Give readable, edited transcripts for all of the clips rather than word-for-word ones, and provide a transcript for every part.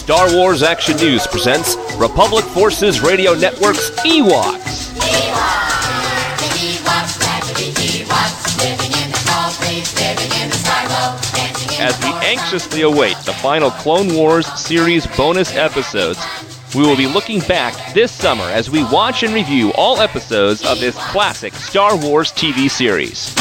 Star Wars Action News presents Republic Forces Radio Network's Ewoks. As we anxiously await the final Clone Wars series bonus episodes, we will be looking back this summer as we watch and review all episodes of this classic Star Wars TV series.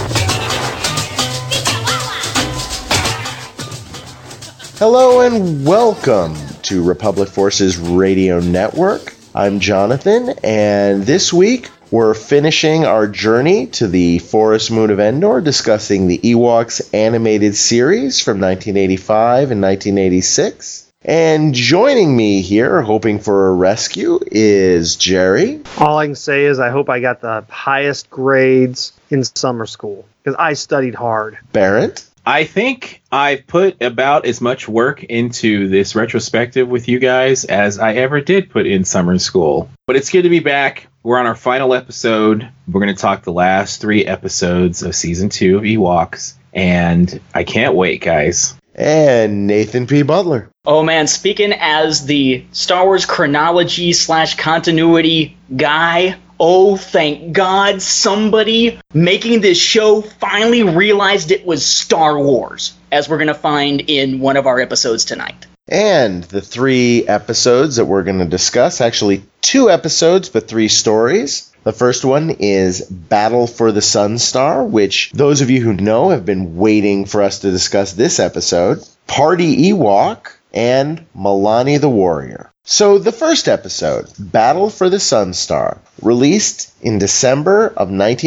Hello and welcome to Republic Forces Radio Network. I'm Jonathan, and this week we're finishing our journey to the Forest Moon of Endor, discussing the Ewoks animated series from 1985 and 1986. And joining me here, hoping for a rescue, is Jerry. All I can say is I hope I got the highest grades in summer school, because I studied hard. Barrett. I think I've put about as much work into this retrospective with you guys as I ever did put in summer school. But it's good to be back. We're on our final episode. We're going to talk the last 3 episodes of Season 2 of Ewoks. And I can't wait, guys. And Nathan P. Butler. Oh man, speaking as the Star Wars chronology / continuity guy, oh thank God somebody making this show finally realized it was Star Wars, as we're going to find in one of our episodes tonight. And the 3 episodes that we're going to discuss, actually 2 episodes, but 3 stories. The first one is Battle for the Sunstar, which those of you who know have been waiting for us to discuss this episode. Party Ewok, and Milani the Warrior. So the first episode, Battle for the Sunstar, released in December of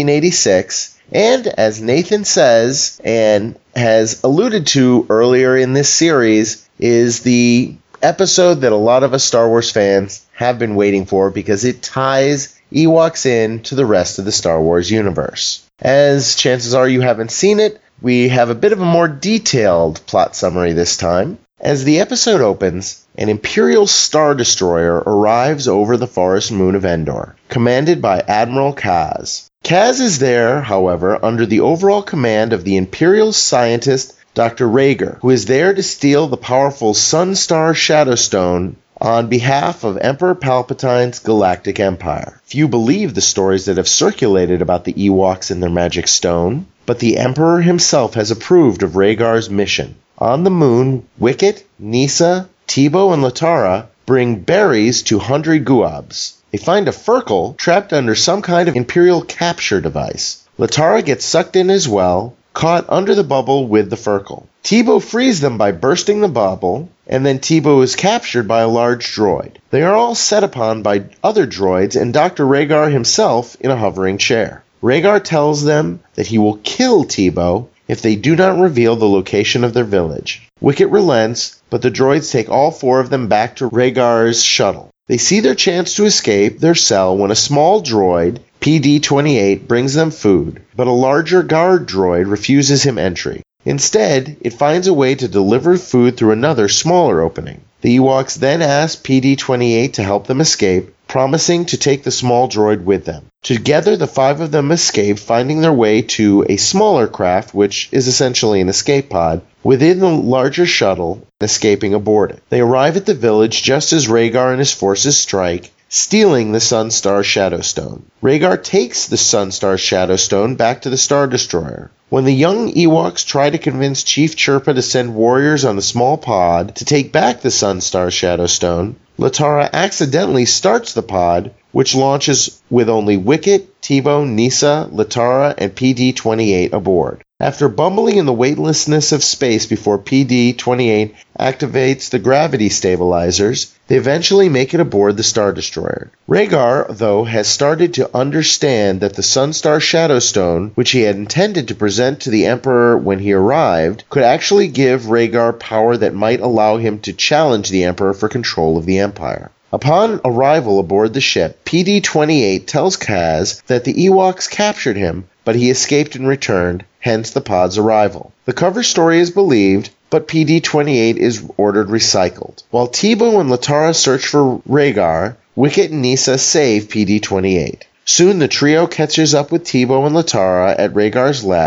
1986, and as Nathan says, and has alluded to earlier in this series, is the episode that a lot of us Star Wars fans have been waiting for because it ties Ewoks in to the rest of the Star Wars universe. As chances are you haven't seen it, we have a bit of a more detailed plot summary this time. As the episode opens, an Imperial Star Destroyer arrives over the Forest Moon of Endor, commanded by Admiral Kaz. Kaz is there, however, under the overall command of the Imperial scientist Dr. Rhaegar, who is there to steal the powerful Sunstar Shadowstone on behalf of Emperor Palpatine's Galactic Empire. Few believe the stories that have circulated about the Ewoks and their magic stone, but the Emperor himself has approved of Rhaegar's mission. On the moon, Wicket, Nissa, Teebo, and Latara bring berries to Hundred Guabs. They find a Furkle trapped under some kind of Imperial capture device. Latara gets sucked in as well, caught under the bubble with the Furkle. Teebo frees them by bursting the bubble, and then Teebo is captured by a large droid. They are all set upon by other droids and Dr. Rhaegar himself in a hovering chair. Rhaegar tells them that he will kill Teebo if they do not reveal the location of their village. Wicket relents, but the droids take all 4 of them back to Rhaegar's shuttle. They see their chance to escape their cell when a small droid, PD-28, brings them food, but a larger guard droid refuses him entry. Instead, it finds a way to deliver food through another, smaller opening. The Ewoks then ask PD-28 to help them escape, promising to take the small droid with them. Together, the 5 of them escape, finding their way to a smaller craft, which is essentially an escape pod, within the larger shuttle, escaping aboard it. They arrive at the village just as Rhaegar and his forces strike, stealing the Sunstar Shadowstone. Rhaegar takes the Sunstar Shadowstone back to the Star Destroyer. When the young Ewoks try to convince Chief Chirpa to send warriors on the small pod to take back the Sunstar Shadowstone, Latara accidentally starts the pod, which launches with only Wicket, Teebo, Nissa, Latara, and PD-28 aboard. After bumbling in the weightlessness of space before PD-28 activates the gravity stabilizers, they eventually make it aboard the Star Destroyer. Rhaegar, though, has started to understand that the Sunstar Shadowstone, which he had intended to present to the Emperor when he arrived, could actually give Rhaegar power that might allow him to challenge the Emperor for control of the Empire. Upon arrival aboard the ship, PD-28 tells Kaz that the Ewoks captured him, but he escaped and returned, hence the pod's arrival. The cover story is believed, but PD-28 is ordered recycled. While Teebo and Latara search for Rhaegar, Wicket and Nissa save PD-28. Soon the trio catches up with Teebo and Latara at Rhaegar's lab,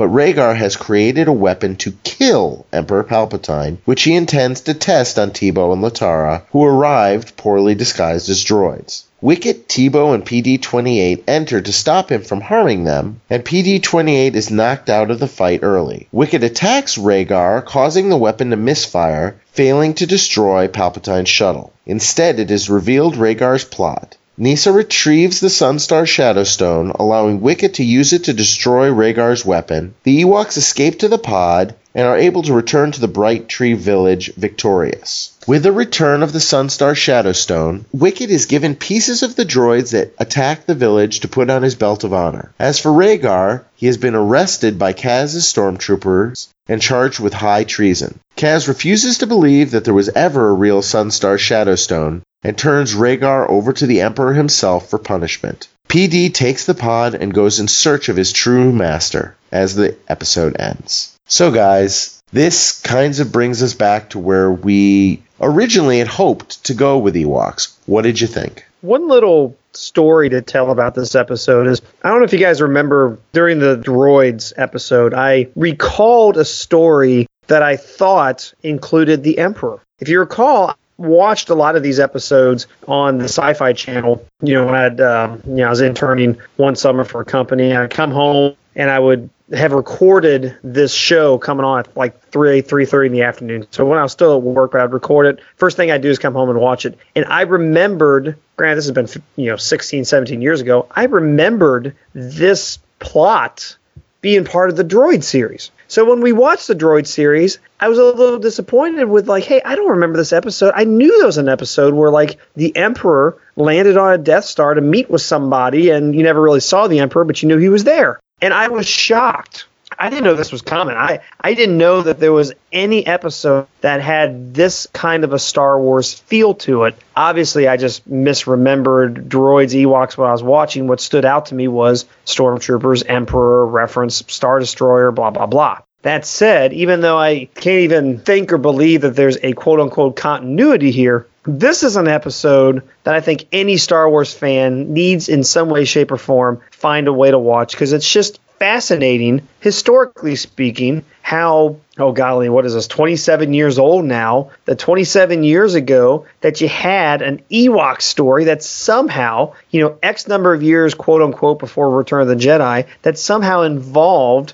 but Rhaegar has created a weapon to kill Emperor Palpatine, which he intends to test on Teebo and Latara, who arrived poorly disguised as droids. Wicket, Teebo, and PD-28 enter to stop him from harming them, and PD-28 is knocked out of the fight early. Wicket attacks Rhaegar, causing the weapon to misfire, failing to destroy Palpatine's shuttle. Instead, it is revealed Rhaegar's plot. Nyssa retrieves the Sunstar Shadowstone, allowing Wicket to use it to destroy Rhaegar's weapon. The Ewoks escape to the pod and are able to return to the Bright Tree Village victorious. With the return of the Sunstar Shadowstone, Wicket is given pieces of the droids that attacked the village to put on his belt of honor. As for Rhaegar, he has been arrested by Kaz's stormtroopers and charged with high treason. Kaz refuses to believe that there was ever a real Sunstar Shadowstone and turns Rhaegar over to the Emperor himself for punishment. PD takes the pod and goes in search of his true master as the episode ends. So guys, this kind of brings us back to where we originally had hoped to go with Ewoks. What did you think? One little story to tell about this episode is, I don't know if you guys remember during the droids episode, I recalled a story that I thought included the Emperor. If you recall, watched a lot of these episodes on the Sci-Fi Channel. When I was interning one summer for a company, I'd come home and I would have recorded this show coming on at like 3:30 in the afternoon. So when I was still at work, I'd record it. First thing I'd do is come home and watch it. And I remembered, granted, this has been 16, 17 years ago, I remembered this plot being part of the Droid series. So when we watched the Droid series, I was a little disappointed with hey, I don't remember this episode. I knew there was an episode where the Emperor landed on a Death Star to meet with somebody, and you never really saw the Emperor, but you knew he was there. And I was shocked. I didn't know this was coming. I didn't know that there was any episode that had this kind of a Star Wars feel to it. Obviously, I just misremembered droids, Ewoks when I was watching. What stood out to me was Stormtroopers, Emperor, reference, Star Destroyer, blah, blah, blah. That said, even though I can't even think or believe that there's a quote-unquote continuity here, this is an episode that I think any Star Wars fan needs in some way, shape, or form find a way to watch, because it's just fascinating, historically speaking, how, oh golly, what is this, 27 years old now, that 27 years ago that you had an Ewok story that somehow, X number of years, quote-unquote, before Return of the Jedi, that somehow involved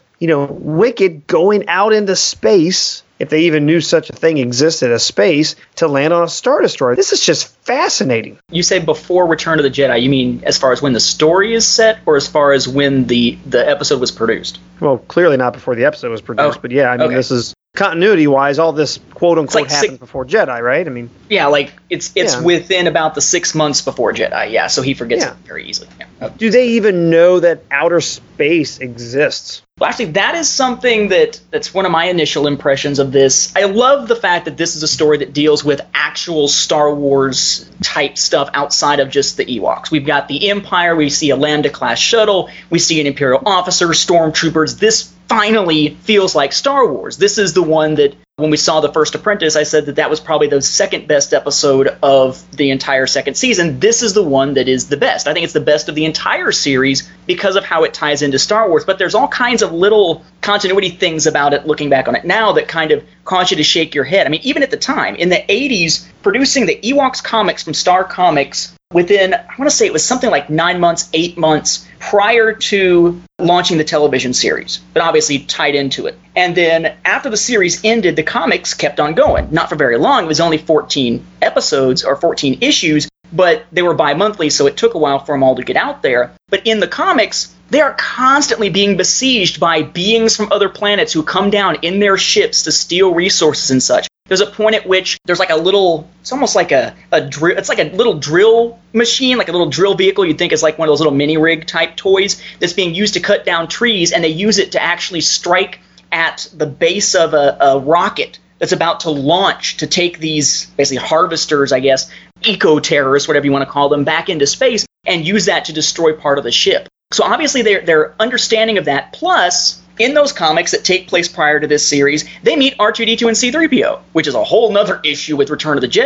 Wicket going out into space, if they even knew such a thing existed as space, to land on a Star Destroyer. This is just fascinating. You say before Return of the Jedi, you mean as far as when the story is set, or as far as when the episode was produced? Well, clearly not before the episode was produced, but yeah, I mean, This is continuity-wise, all this quote-unquote happened before Jedi, right? I mean, yeah, it's within about the 6 months before Jedi, yeah, so he forgets it very easily. Yeah. Do they even know that outer space exists? Well, actually, that is something that's one of my initial impressions of this. I love the fact that this is a story that deals with actual Star Wars type stuff outside of just the Ewoks. We've got the Empire, we see a Lambda-class shuttle, we see an Imperial officer, stormtroopers. This finally feels like Star Wars. This is the one that, when we saw The First Apprentice, I said that was probably the second best episode of the entire second season. This is the one that is the best. I think it's the best of the entire series because of how it ties into Star Wars. But there's all kinds of little continuity things about it, looking back on it now, that kind of cause you to shake your head. I mean, even at the time, in the 80s, producing the Ewoks comics from Star Comics within, I want to say it was something like 9 months, 8 months prior to launching the television series, but obviously tied into it. And then after the series ended, the comics kept on going. Not for very long. It was only 14 episodes or 14 issues, but they were bi-monthly, so it took a while for them all to get out there. But in the comics, they are constantly being besieged by beings from other planets who come down in their ships to steal resources and such. There's a point at which there's like a little, it's almost like a drill, it's like a little drill machine, like a little drill vehicle. You'd think it's like one of those little mini rig type toys that's being used to cut down trees, and they use it to actually strike at the base of a rocket that's about to launch to take these basically harvesters, I guess, eco-terrorists, whatever you want to call them, back into space and use that to destroy part of the ship. So obviously they're understanding of that. Plus, in those comics that take place prior to this series, they meet R2-D2 and C-3PO, which is a whole nother issue with Return of the Jedi.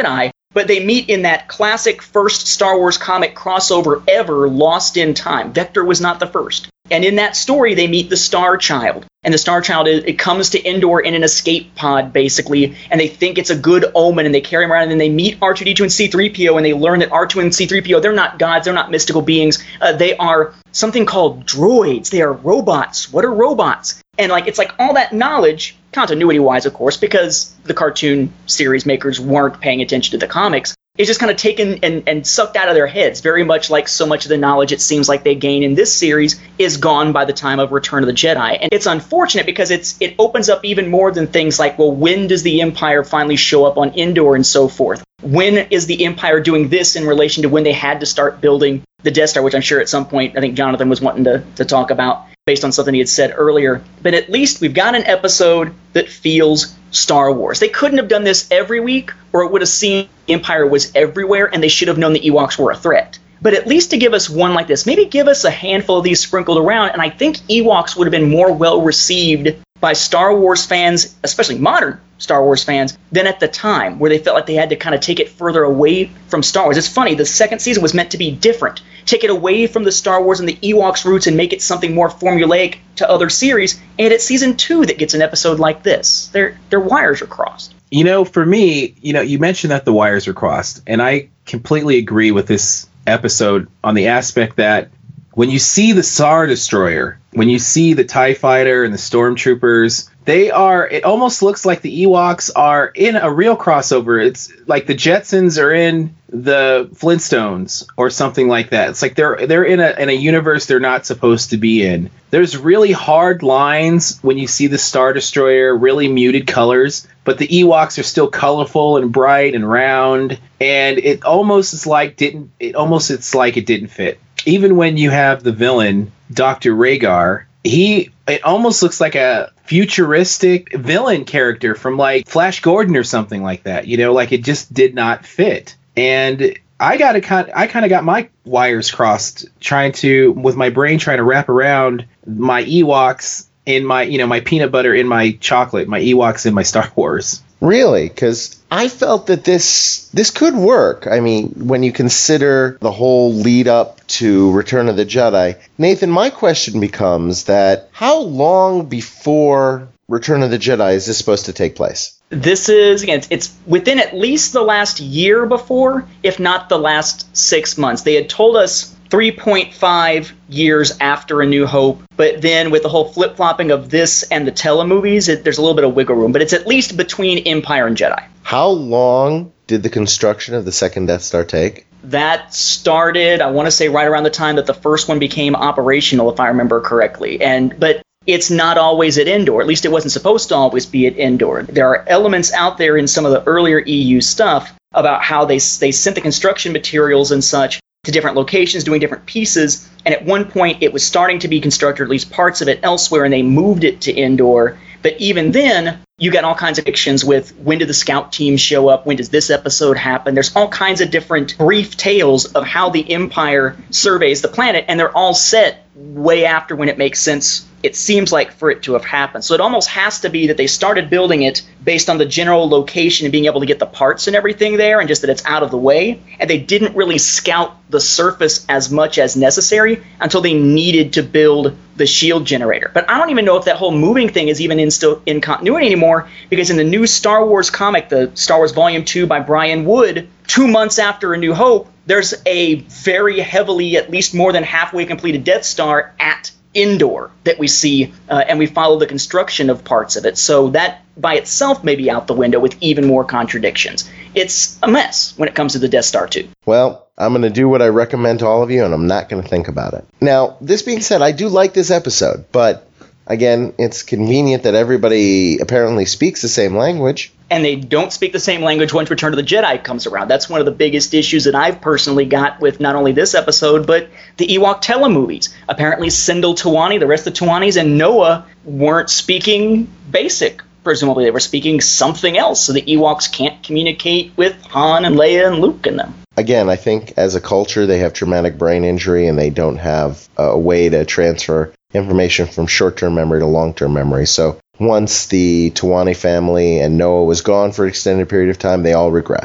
But they meet in that classic first Star Wars comic crossover ever, Lost in Time. Vector was not the first. And in that story, they meet the Star Child. And the Star Child, it comes to Endor in an escape pod, basically, and they think it's a good omen, and they carry him around, and then they meet R2-D2 and C-3PO, and they learn that R2 and C-3PO, they're not gods, they're not mystical beings. They are something called droids. They are robots. What are robots? And it's like all that knowledge, continuity-wise, of course, because the cartoon series makers weren't paying attention to the comics, is just kind of taken and sucked out of their heads, very much like so much of the knowledge it seems like they gain in this series is gone by the time of Return of the Jedi. And it's unfortunate because it opens up even more than things like, well, when does the Empire finally show up on Endor and so forth? When is the Empire doing this in relation to when they had to start building the Death Star, which I'm sure at some point I think Jonathan was wanting to talk about based on something he had said earlier. But at least we've got an episode that feels Star Wars. They couldn't have done this every week, or it would have seemed the Empire was everywhere and they should have known the Ewoks were a threat. But at least to give us one like this, maybe give us a handful of these sprinkled around, and I think Ewoks would have been more well received by Star Wars fans, especially modern Star Wars fans, than at the time, where they felt like they had to kind of take it further away from Star Wars. It's funny, the second season was meant to be different. Take it away from the Star Wars and the Ewoks roots and make it something more formulaic to other series, and it's season 2 that gets an episode like this. Their wires are crossed. For me, you mentioned that the wires are crossed, and I completely agree with this episode on the aspect that when you see the Star Destroyer, when you see the TIE Fighter and the Stormtroopers, it almost looks like the Ewoks are in a real crossover. It's like the Jetsons are in the Flintstones or something like that. It's like they're in a universe they're not supposed to be in. There's really hard lines when you see the Star Destroyer, really muted colors, but the Ewoks are still colorful and bright and round, and it almost it's like it didn't fit. Even when you have the villain, Dr. Rhaegar, it almost looks like a futuristic villain character from like Flash Gordon or something like that. Like it just did not fit. And I kind of got my wires crossed with my brain trying to wrap around my Ewoks in my, my peanut butter in my chocolate, my Ewoks in my Star Wars. Really? Because I felt that this could work. I mean, when you consider the whole lead up to Return of the Jedi, Nathan, my question becomes that how long before Return of the Jedi is this supposed to take place? This is, again, it's within at least the last year before, if not the last 6 months. They had told us 3.5 years after A New Hope, but then with the whole flip-flopping of this and the telemovies, there's a little bit of wiggle room, but it's at least between Empire and Jedi. How long did the construction of the second Death Star take? That started, I want to say, right around the time that the first one became operational, if I remember correctly. But it's not always at Endor. At least it wasn't supposed to always be at Endor. There are elements out there in some of the earlier EU stuff about how they sent the construction materials and such to different locations, doing different pieces, and at one point it was starting to be constructed, or at least parts of it elsewhere, and they moved it to Endor. But even then, you got all kinds of fictions with when did the scout team show up, when does this episode happen. There's all kinds of different brief tales of how the Empire surveys the planet, and they're all set way after when it makes sense, it seems like, for it to have happened. So it almost has to be that they started building it based on the general location and being able to get the parts and everything there, and just that it's out of the way, and they didn't really scout the surface as much as necessary until they needed to build the shield generator. But I don't even know if that whole moving thing is even still in continuity anymore, because in the new Star Wars comic, the Star Wars Volume 2 by Brian Wood, 2 months after A New Hope, there's a very heavily, at least more than halfway completed Death Star at Endor that we see, and we follow the construction of parts of it. So that by itself may be out the window with even more contradictions. It's a mess when it comes to the Death Star 2. Well, I'm going to do what I recommend to all of you, and I'm not going to think about it. Now, this being said, I do like this episode, but again, it's convenient that everybody apparently speaks the same language. And they don't speak the same language once Return of the Jedi comes around. That's one of the biggest issues that I've personally got with not only this episode, but the Ewok telemovies. Apparently, Sindel Tuwani, the rest of the Tuwanis, and Noah weren't speaking Basic. Presumably, they were speaking something else, so the Ewoks can't communicate with Han and Leia and Luke and them. Again, I think as a culture, they have traumatic brain injury, and they don't have a way to transfer information from short-term memory to long-term memory. So once the Tuwani family and Noah was gone for an extended period of time, they all regressed.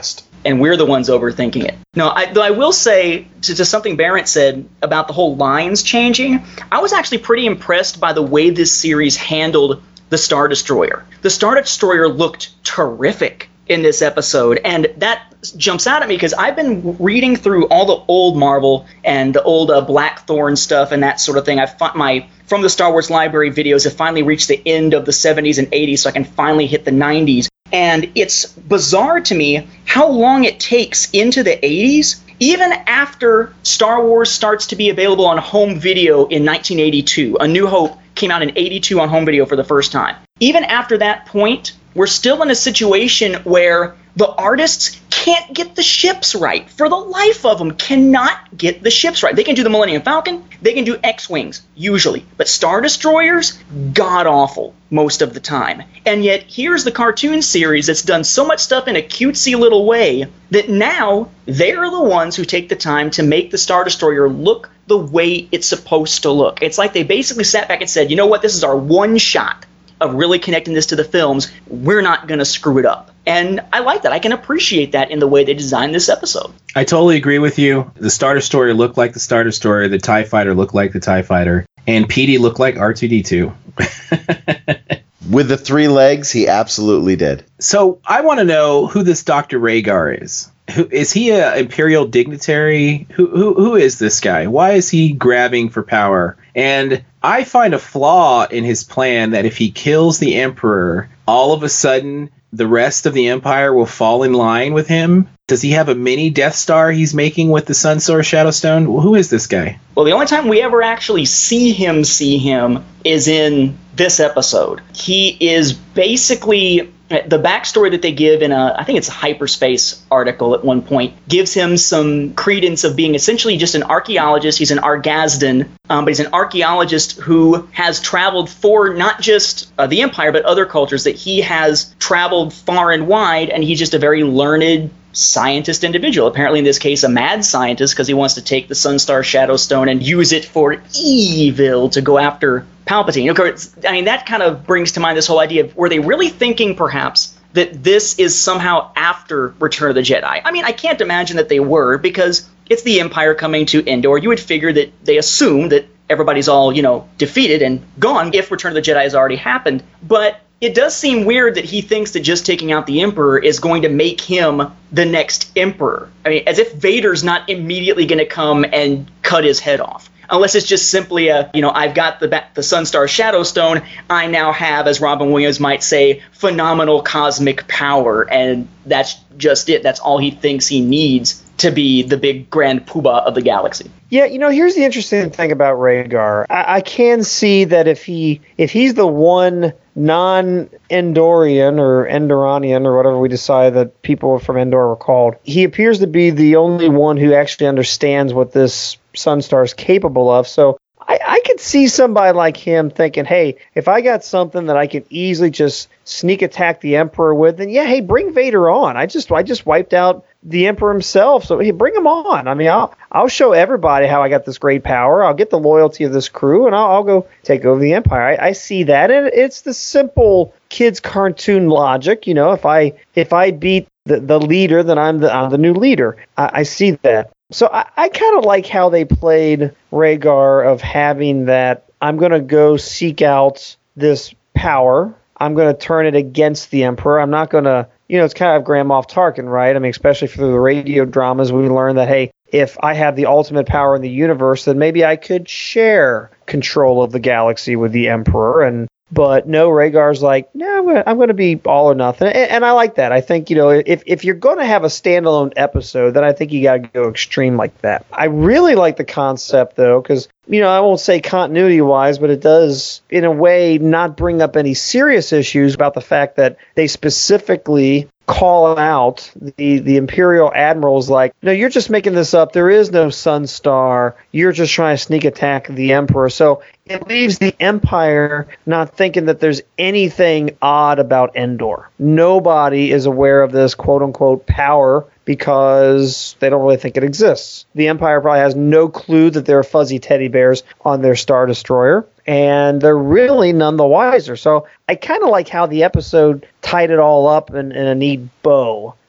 and we're the ones overthinking it. No, though I will say to something Barrett said about the whole lines changing, I was actually pretty impressed by the way this series handled the Star Destroyer. The Star Destroyer looked terrific in this episode, and that jumps out at me because I've been reading through all the old Marvel and the old Blackthorn stuff and that sort of thing. From the Star Wars library videos have finally reached the end of the 70s and 80s, so I can finally hit the 90s. And it's bizarre to me how long it takes into the 80s, even after Star Wars starts to be available on home video in 1982. A New Hope came out in 82 on home video for the first time. Even after that point, we're still in a situation where the artists can't get the ships right. For the life of them, cannot get the ships right. They can do the Millennium Falcon, they can do X-Wings, usually. But Star Destroyers, god-awful most of the time. And yet, here's the cartoon series that's done so much stuff in a cutesy little way that now they're the ones who take the time to make the Star Destroyer look the way it's supposed to look. It's like they basically sat back and said, you know what, this is our one shot of really connecting this to the films. We're not going to screw it up. And I like that. I can appreciate that in the way they designed this episode. I totally agree with you. The Star Destroyer looked like the Star Destroyer. The TIE Fighter looked like the TIE Fighter. And Petey looked like R2-D2. With the 3 legs, he absolutely did. So I want to know who this Dr. Rhaegar is. Is he an Imperial dignitary? Who is this guy? Why is he grabbing for power? And I find a flaw in his plan that if he kills the Emperor, all of a sudden the rest of the Empire will fall in line with him. Does he have a mini Death Star he's making with the Sunstar Shadowstone? Who is this guy? Well, the only time we ever actually see him is in this episode. He is basically... The backstory that they give in I think it's a Hyperspace article at one point, gives him some credence of being essentially just an archaeologist. He's an Argazdan, but he's an archaeologist who has traveled for not just the Empire, but other cultures, that he has traveled far and wide, and he's just a very learned scientist individual. Apparently in this case a mad scientist, because he wants to take the Sunstar Shadowstone and use it for evil to go after Palpatine. Of course, I mean, that kind of brings to mind this whole idea of, were they really thinking perhaps that this is somehow after Return of the Jedi? I mean, I can't imagine that they were, because it's the Empire coming to Endor. You would figure that they assume that everybody's all, defeated and gone if Return of the Jedi has already happened. But it does seem weird that he thinks that just taking out the Emperor is going to make him the next Emperor. I mean, as if Vader's not immediately going to come and cut his head off. Unless it's just simply I've got the Sunstar Shadowstone, I now have, as Robin Williams might say, phenomenal cosmic power, and that's just it. That's all he thinks he needs to be the big grand poobah of the galaxy. Yeah, here's the interesting thing about Rhaegar. I can see that if he's the one non-Endorian or Endoranian or whatever we decide that people from Endor were called, he appears to be the only one who actually understands what this Sunstar is capable of. So I could see somebody like him thinking, hey, if I got something that I can easily just sneak attack the Emperor with, then yeah, hey, bring Vader on. I just wiped out the Emperor himself, so hey, bring him on. I mean, I'll show everybody how I got this great power. I'll get the loyalty of this crew, and I'll go take over the Empire. I see that, and it's the simple kids' cartoon logic. If I beat the leader, then I'm the new leader. I see that. So I kind of like how they played Rhaegar, of having that I'm going to go seek out this power. I'm going to turn it against the Emperor. I'm not going to, it's kind of Grand Moff Tarkin, right? I mean, especially through the radio dramas, we learned that, hey, if I have the ultimate power in the universe, then maybe I could share control of the galaxy with the Emperor. But no, Rhaegar's like, no, I'm going to be all or nothing. And I like that. I think, if you're going to have a standalone episode, then I think you got to go extreme like that. I really like the concept, though, because, I won't say continuity-wise, but it does, in a way, not bring up any serious issues about the fact that they specifically call out the Imperial admirals like, no, you're just making this up. There is no Sunstar. You're just trying to sneak attack the Emperor. So it leaves the Empire not thinking that there's anything odd about Endor. Nobody is aware of this quote-unquote power because they don't really think it exists. The Empire probably has no clue that there are fuzzy teddy bears on their Star Destroyer, and they're really none the wiser. So I kind of like how the episode tied it all up in a neat bow.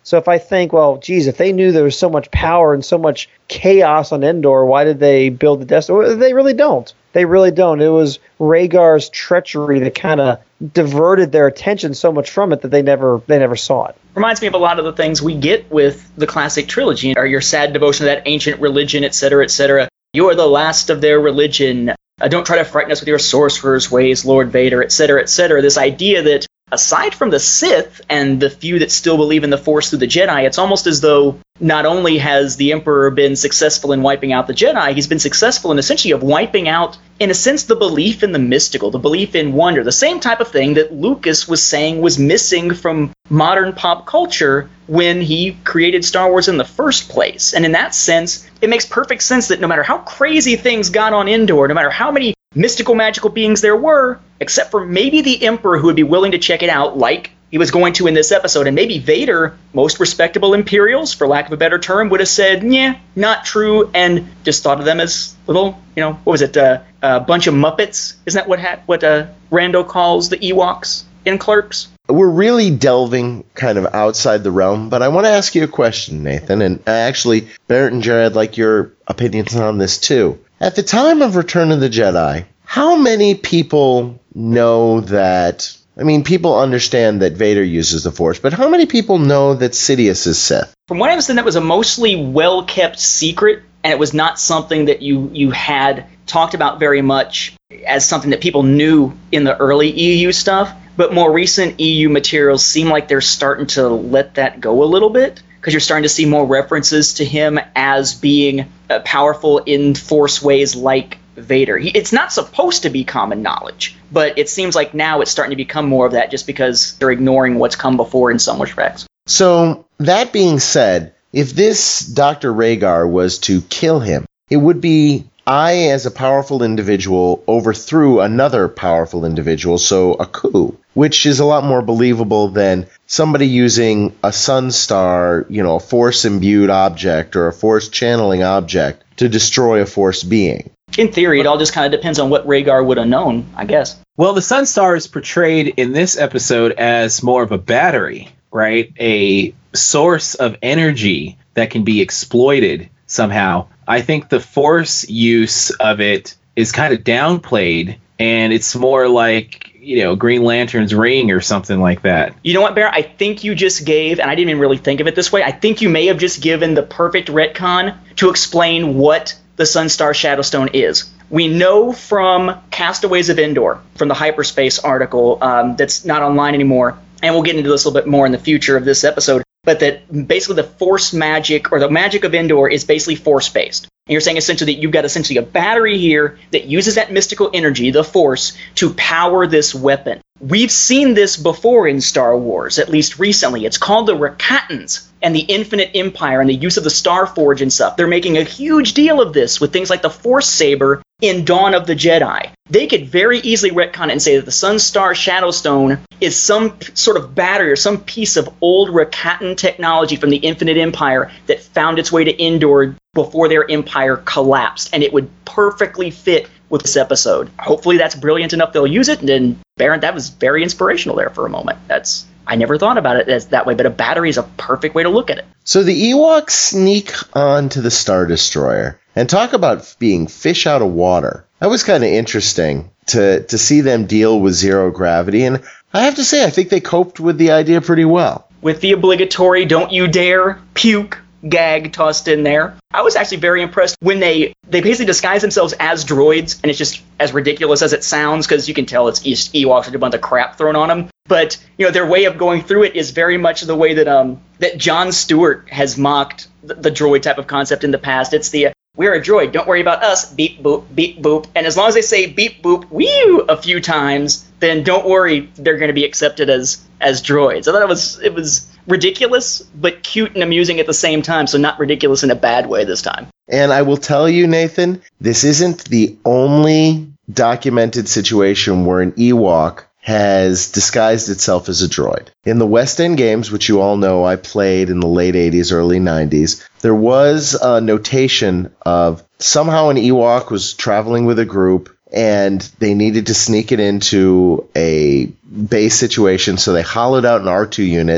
So if I think, well, geez, if they knew there was so much power and so much chaos on Endor, why did they build the Death Star? They really don't. They really don't. It was Rhaegar's treachery that kind of diverted their attention so much from it that they never saw it. Reminds me of a lot of the things we get with the classic trilogy, or your sad devotion to that ancient religion, etc., etc. You are the last of their religion. Don't try to frighten us with your sorcerer's ways, Lord Vader, etc., etc. This idea that aside from the Sith and the few that still believe in the Force through the Jedi, it's almost as though not only has the Emperor been successful in wiping out the Jedi, he's been successful in essentially of wiping out, in a sense, the belief in the mystical, the belief in wonder, the same type of thing that Lucas was saying was missing from modern pop culture when he created Star Wars in the first place. And in that sense, it makes perfect sense that no matter how crazy things got on Endor, no matter how many mystical, magical beings there were, except for maybe the Emperor who would be willing to check it out, like he was going to in this episode, and maybe Vader, most respectable Imperials, for lack of a better term, would have said, yeah, not true, and just thought of them as little, what was it, a bunch of Muppets? Isn't that what Rando calls the Ewoks in Clerks? We're really delving kind of outside the realm, but I want to ask you a question, Nathan, and actually, Barrett and Jared, I'd like your opinions on this too. At the time of Return of the Jedi, how many people know that... I mean, people understand that Vader uses the Force, but how many people know that Sidious is Sith? From what I understand, that was a mostly well-kept secret, and it was not something that you had talked about very much as something that people knew in the early EU stuff. But more recent EU materials seem like they're starting to let that go a little bit, because you're starting to see more references to him as being powerful in Force ways like Vader. It's not supposed to be common knowledge, but it seems like now it's starting to become more of that just because they're ignoring what's come before in some respects. So, that being said, if this Dr. Rhaegar was to kill him, it would be I, as a powerful individual, overthrew another powerful individual, so a coup, which is a lot more believable than somebody using a Sunstar, a Force-imbued object or a Force-channeling object to destroy a Force being. In theory, it all just kind of depends on what Rhaegar would have known, I guess. Well, the Sunstar is portrayed in this episode as more of a battery, right? A source of energy that can be exploited somehow. I think the Force use of it is kind of downplayed, and it's more like, Green Lantern's ring or something like that. You know what, Bear? I think you just gave, and I didn't even really think of it this way, I think you may have just given the perfect retcon to explain what the Sunstar Shadowstone is. We know from Castaways of Endor, from the Hyperspace article that's not online anymore, and we'll get into this a little bit more in the future of this episode, but that basically the Force magic, or the magic of Endor, is basically Force-based. And you're saying essentially that you've got essentially a battery here that uses that mystical energy, the Force, to power this weapon. We've seen this before in Star Wars, at least recently. It's called the Rakatans and the Infinite Empire and the use of the Starforge and stuff. They're making a huge deal of this with things like the Force Saber in Dawn of the Jedi. They could very easily retcon it and say that the Sunstar Shadowstone is some sort of battery or some piece of old Rakatan technology from the Infinite Empire that found its way to Endor before their empire collapsed, and it would perfectly fit with this episode. Hopefully that's brilliant enough they'll use it, and then, Baron, that was very inspirational there for a moment. I never thought about it as that way, but a battery is a perfect way to look at it. So the Ewoks sneak onto the Star Destroyer, and talk about being fish out of water. That was kind of interesting to see them deal with zero gravity, and I have to say, I think they coped with the idea pretty well. With the obligatory don't you dare puke gag tossed in there. I was actually very impressed when they basically disguise themselves as droids, and it's just as ridiculous as it sounds, because you can tell it's Ewoks with a bunch of crap thrown on them. But their way of going through it is very much the way that Jon Stewart has mocked the droid type of concept in the past. It's the we're a droid, don't worry about us, beep boop, beep boop. And as long as they say beep boop, whew a few times, then don't worry, they're going to be accepted as droids. I thought it was ridiculous, but cute and amusing at the same time, so not ridiculous in a bad way this time. And I will tell you, Nathan, this isn't the only documented situation where an Ewok has disguised itself as a droid. In the West End games, which you all know I played in the late 80s, early 90s, there was a notation of somehow an Ewok was traveling with a group and they needed to sneak it into a base situation, so they hollowed out an R2 unit, they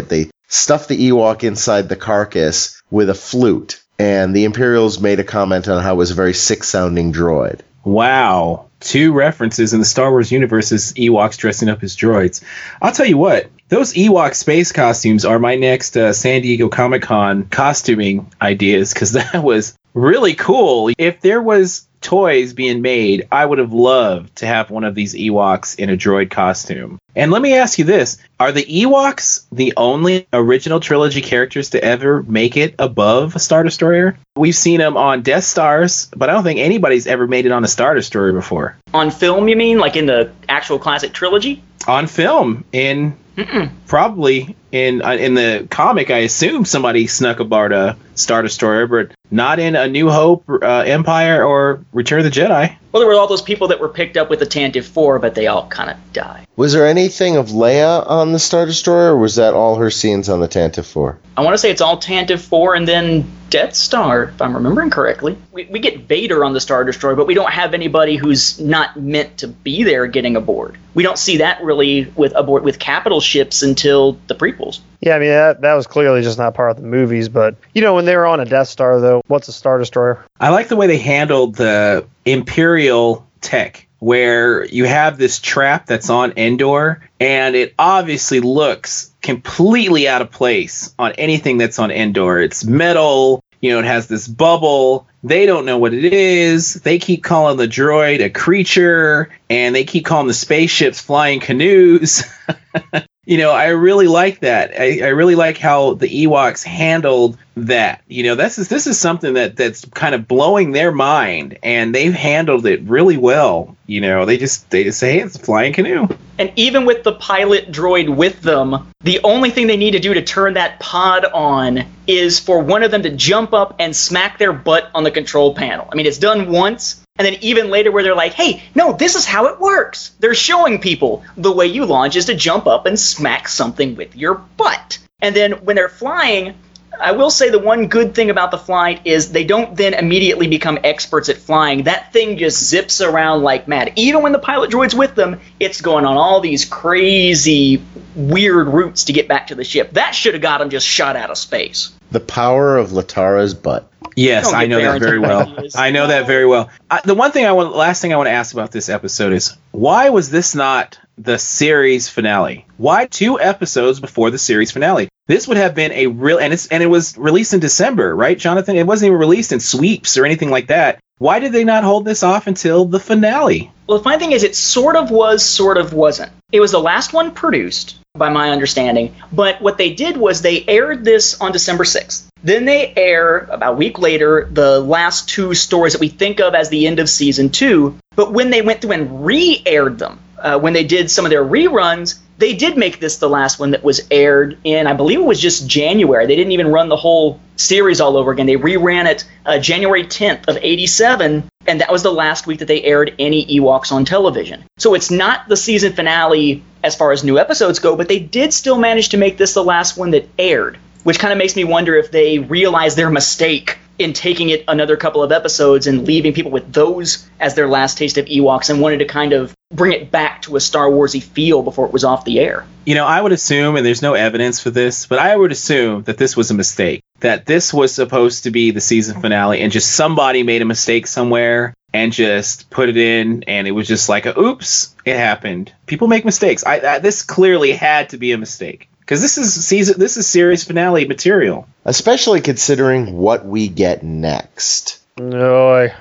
stuffed the Ewok inside the carcass with a flute. And the Imperials made a comment on how it was a very sick-sounding droid. Wow. 2 references in the Star Wars universe as Ewoks dressing up as droids. I'll tell you what, those Ewok space costumes are my next San Diego Comic-Con costuming ideas, because that was really cool. If there was toys being made, I would have loved to have one of these Ewoks in a droid costume. And let me ask you this. Are the Ewoks the only original trilogy characters to ever make it above a Star Destroyer? We've seen them on Death Stars, but I don't think anybody's ever made it on a Star Destroyer before. On film, you mean? Like in the actual classic trilogy? On film, probably in the comic, I assume somebody snuck aboard a Star Destroyer, but not in A New Hope, Empire, or Return of the Jedi. Well, there were all those people that were picked up with the Tantive 4, but they all kind of died. Was there anything of Leia on the Star Destroyer, or was that all her scenes on the Tantive 4? I want to say it's all Tantive 4 and then Death Star, if I'm remembering correctly. We get Vader on the Star Destroyer, but we don't have anybody who's not meant to be there getting aboard. We don't see that really with capital ships until the prequels. Yeah, I mean, that was clearly just not part of the movies. But, when they were on a Death Star, though, what's a Star Destroyer? I like the way they handled the Imperial tech, where you have this trap that's on Endor, and it obviously looks completely out of place on anything that's on Endor. It's metal, it has this bubble. They don't know what it is. They keep calling the droid a creature, and they keep calling the spaceships flying canoes. I really like that. I really like how the Ewoks handled that. This is something that's kind of blowing their mind, and they've handled it really well. They just say, hey, it's a flying canoe. And even with the pilot droid with them, the only thing they need to do to turn that pod on is for one of them to jump up and smack their butt on the control panel. I mean, it's done once. And then even later where they're like, hey, no, this is how it works. They're showing people the way you launch is to jump up and smack something with your butt. And then when they're flying, I will say the one good thing about the flight is they don't then immediately become experts at flying. That thing just zips around like mad. Even when the pilot droid's with them, it's going on all these crazy, weird routes to get back to the ship. That should have got them just shot out of space. The power of Latara's butt. Yes, I know that very well. I know that very well. The last thing I want to ask about this episode is, why was this not the series finale? Why 2 episodes before the series finale? This would have been a real, and it was released in December, right, Jonathan? It wasn't even released in sweeps or anything like that. Why did they not hold this off until the finale? Well, the funny thing is, it sort of was, sort of wasn't. It was the last one produced, by my understanding, but what they did was they aired this on December 6th. Then they air, about a week later, the last 2 stories that we think of as the end of season 2, but when they went through and re-aired them, when they did some of their reruns, they did make this the last one that was aired in, I believe it was just January. They didn't even run the whole series all over again. They reran it January 10th of 87, and that was the last week that they aired any Ewoks on television. So it's not the season finale as far as new episodes go, but they did still manage to make this the last one that aired, which kind of makes me wonder if they realized their mistake in taking it another couple of episodes and leaving people with those as their last taste of Ewoks and wanted to kind of bring it back to a Star Wars-y feel before it was off the air. I would assume, and there's no evidence for this, but I would assume that this was a mistake, that this was supposed to be the season finale and just somebody made a mistake somewhere and just put it in, and it was just like, oops, it happened. People make mistakes. This clearly had to be a mistake. Because this is series finale material. Especially considering what we get next. No.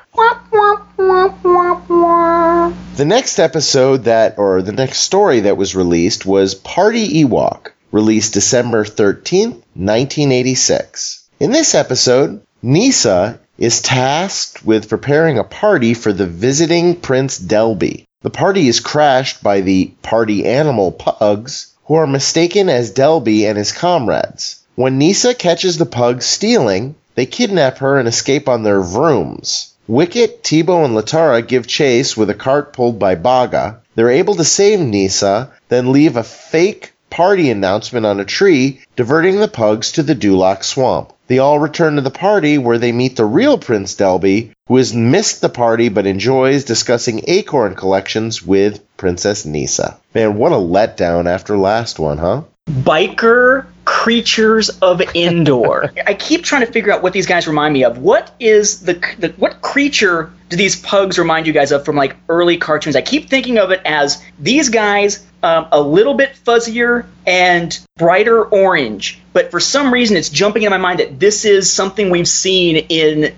The next episode the next story that was released was Party Ewok, released December 13th, 1986. In this episode, Kneesaa is tasked with preparing a party for the visiting Prince Delby. The party is crashed by the party animal pugs, who are mistaken as Delby and his comrades. When Kneesaa catches the pugs stealing, they kidnap her and escape on their vrooms. Wicket, Teebo, and Latara give chase with a cart pulled by Baga. They're able to save Kneesaa, then leave a fake party announcement on a tree, diverting the pugs to the Dulak Swamp. They all return to the party, where they meet the real Prince Delby, who has missed the party but enjoys discussing acorn collections with Princess Kneesaa. Man, what a letdown after last one, huh? Biker creatures of Endor. I keep trying to figure out what these guys remind me of. What is what creature do these pugs remind you guys of from like early cartoons? I keep thinking of it as these guys a little bit fuzzier and brighter orange, but for some reason it's jumping in my mind that this is something we've seen in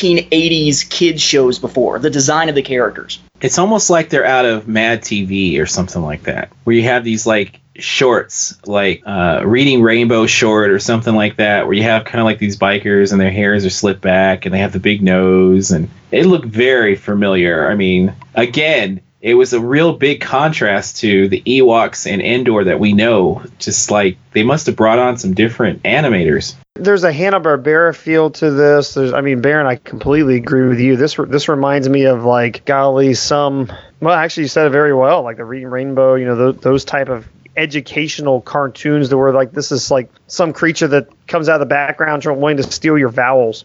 1980s kids shows before, the design of the characters. It's almost like they're out of Mad TV or something like that, where you have these like shorts, like Reading Rainbow short or something like that, where you have kind of like these bikers and their hairs are slicked back and they have the big nose and they look very familiar. I mean, again, it was a real big contrast to the Ewoks and Endor that we know. Just like they must have brought on some different animators. There's a Hanna-Barbera feel to this. Baron, I completely agree with you. This reminds me of like, golly, actually you said it very well, like the Reading Rainbow, those type of educational cartoons that were like, this is like some creature that comes out of the background wanting to steal your vowels.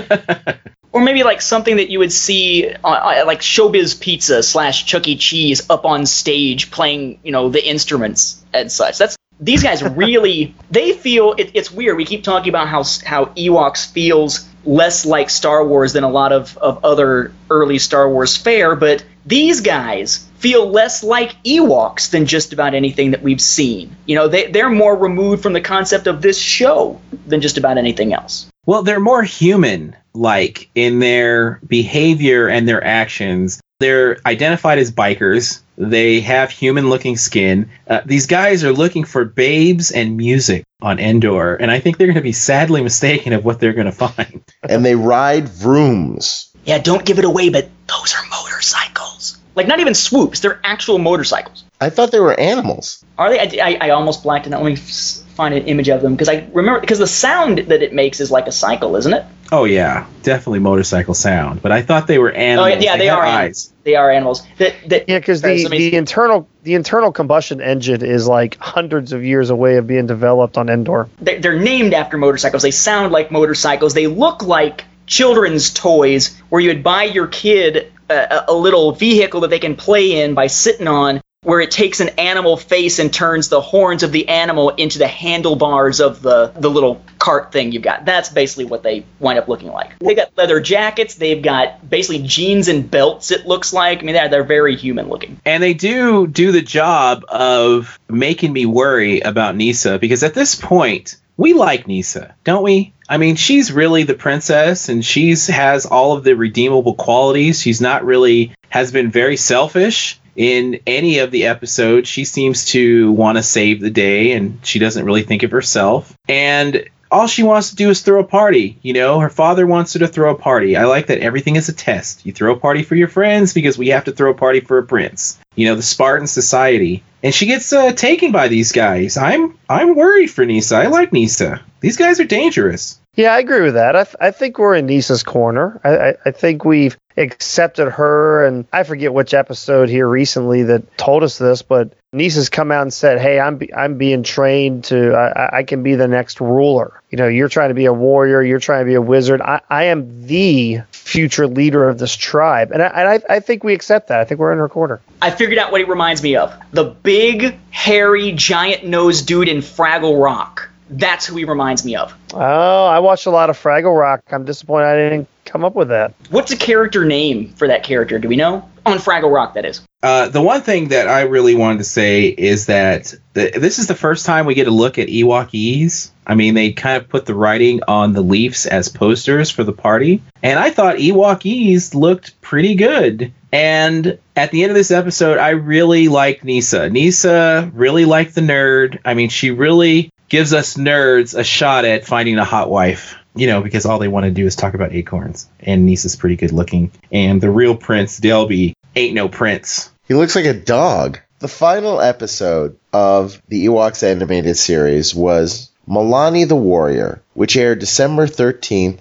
Or maybe like something that you would see like Showbiz Pizza / Chuck E. Cheese up on stage playing, the instruments and such. These guys really, they feel, it's weird. We keep talking about how Ewoks feels less like Star Wars than a lot of other early Star Wars fare, but these guys feel less like Ewoks than just about anything that we've seen. They're more removed from the concept of this show than just about anything else. Well, they're more human-like in their behavior and their actions. They're identified as bikers. They have human-looking skin. These guys are looking for babes and music on Endor, and I think they're going to be sadly mistaken of what they're going to find. And they ride vrooms. Yeah, don't give it away, but those are motorcycles. Like, not even swoops. They're actual motorcycles. I thought they were animals. Are they? I almost blacked it out. Let me find an image of them, because I remember, because the sound that it makes is like a cycle, isn't it? Oh, yeah. Definitely motorcycle sound. But I thought they were animals. Oh, yeah, they are eyes. They are animals. Because the internal combustion engine is like hundreds of years away of being developed on Endor. They're named after motorcycles. They sound like motorcycles. They look like children's toys where you would buy your kid a little vehicle that they can play in by sitting on, where it takes an animal face and turns the horns of the animal into the handlebars of the little cart thing you've got. That's basically what they wind up looking like. They got leather jackets. They've got basically jeans and belts, it looks like. I mean, they're very human looking. And they do the job of making me worry about Kneesaa, because at this point, we like Kneesaa, don't we? I mean, she's really the princess, and has all of the redeemable qualities. She's not really, has been very selfish in any of the episodes. She seems to want to save the day, and she doesn't really think of herself. And all she wants to do is throw a party. Her father wants her to throw a party. I like that everything is a test. You throw a party for your friends because we have to throw a party for a prince. The Spartan society. And she gets taken by these guys. I'm worried for Kneesaa. I like Kneesaa. These guys are dangerous. Yeah, I agree with that. I think we're in Kneesaa's corner. I think we've accepted her, and I forget which episode here recently that told us this, but Kneesaa's come out and said, hey, I'm being trained to, I can be the next ruler. You're trying to be a warrior, you're trying to be a wizard. I am the future leader of this tribe. And I think we accept that. I think we're in her corner. I figured out what he reminds me of. The big, hairy, giant-nosed dude in Fraggle Rock. That's who he reminds me of. Oh, I watched a lot of Fraggle Rock. I'm disappointed I didn't come up with that. What's a character name for that character? Do we know? On Fraggle Rock, that is. The one thing that I really wanted to say is that this is the first time we get a look at Ewokese. I mean, they kind of put the writing on the leaves as posters for the party. And I thought Ewokese looked pretty good. And at the end of this episode, I really liked Kneesaa. Kneesaa really liked the nerd. I mean, she really gives us nerds a shot at finding a hot wife. Because all they want to do is talk about acorns. And Kneesaa's pretty good looking. And the real Prince Delby ain't no prince. He looks like a dog. The final episode of the Ewoks animated series was Milani the Warrior, which aired December 13th,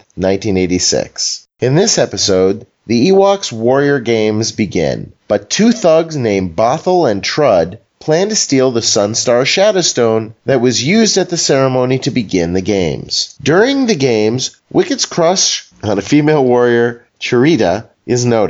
1986. In this episode, the Ewoks Warrior Games begin, but two thugs named Bothell and Trud plan to steal the Sunstar Shadowstone that was used at the ceremony to begin the games. During the games, Wicked's crush on a female warrior, Cherita, is noticed.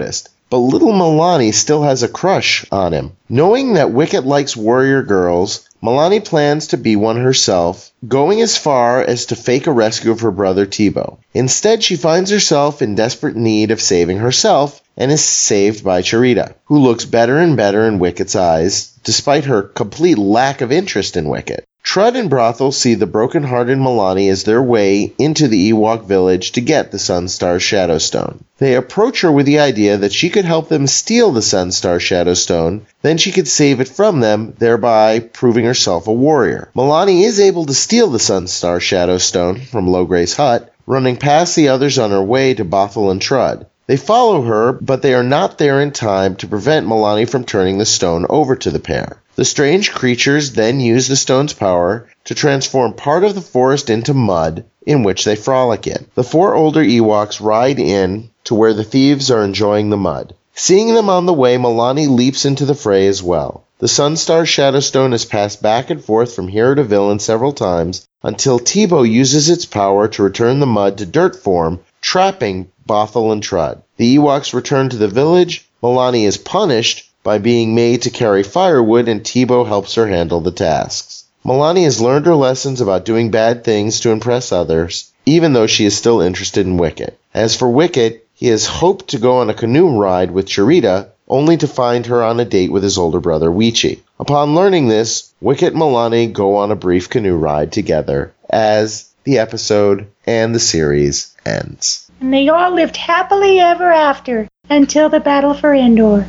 but little Milani still has a crush on him. Knowing that Wicket likes warrior girls, Milani plans to be one herself, going as far as to fake a rescue of her brother Thibaut. Instead, she finds herself in desperate need of saving herself and is saved by Charita, who looks better and better in Wicket's eyes, despite her complete lack of interest in Wicket. Trud and Brothel see the broken-hearted Milani as their way into the Ewok village to get the Sunstar Shadow Stone. They approach her with the idea that she could help them steal the Sunstar Shadow Stone, then she could save it from them, thereby proving herself a warrior. Milani is able to steal the Sunstar Shadow Stone from Logre's hut, running past the others on her way to Bothell and Trud. They follow her, but they are not there in time to prevent Milani from turning the stone over to the pair. The strange creatures then use the stone's power to transform part of the forest into mud, in which they frolic in. The 4 older Ewoks ride in to where the thieves are enjoying the mud. Seeing them on the way, Milani leaps into the fray as well. The Sunstar Shadow Stone is passed back and forth from hero to villain several times, until Thibaut uses its power to return the mud to dirt form, trapping Bothell and Trud. The Ewoks return to the village. Milani is punished by being made to carry firewood, and Thibaut helps her handle the tasks. Milani has learned her lessons about doing bad things to impress others, even though she is still interested in Wicket. As for Wicket, he has hoped to go on a canoe ride with Charita, only to find her on a date with his older brother Weechi. Upon learning this, Wicket and Milani go on a brief canoe ride together as the episode and the series ends. And they all lived happily ever after until the battle for Endor.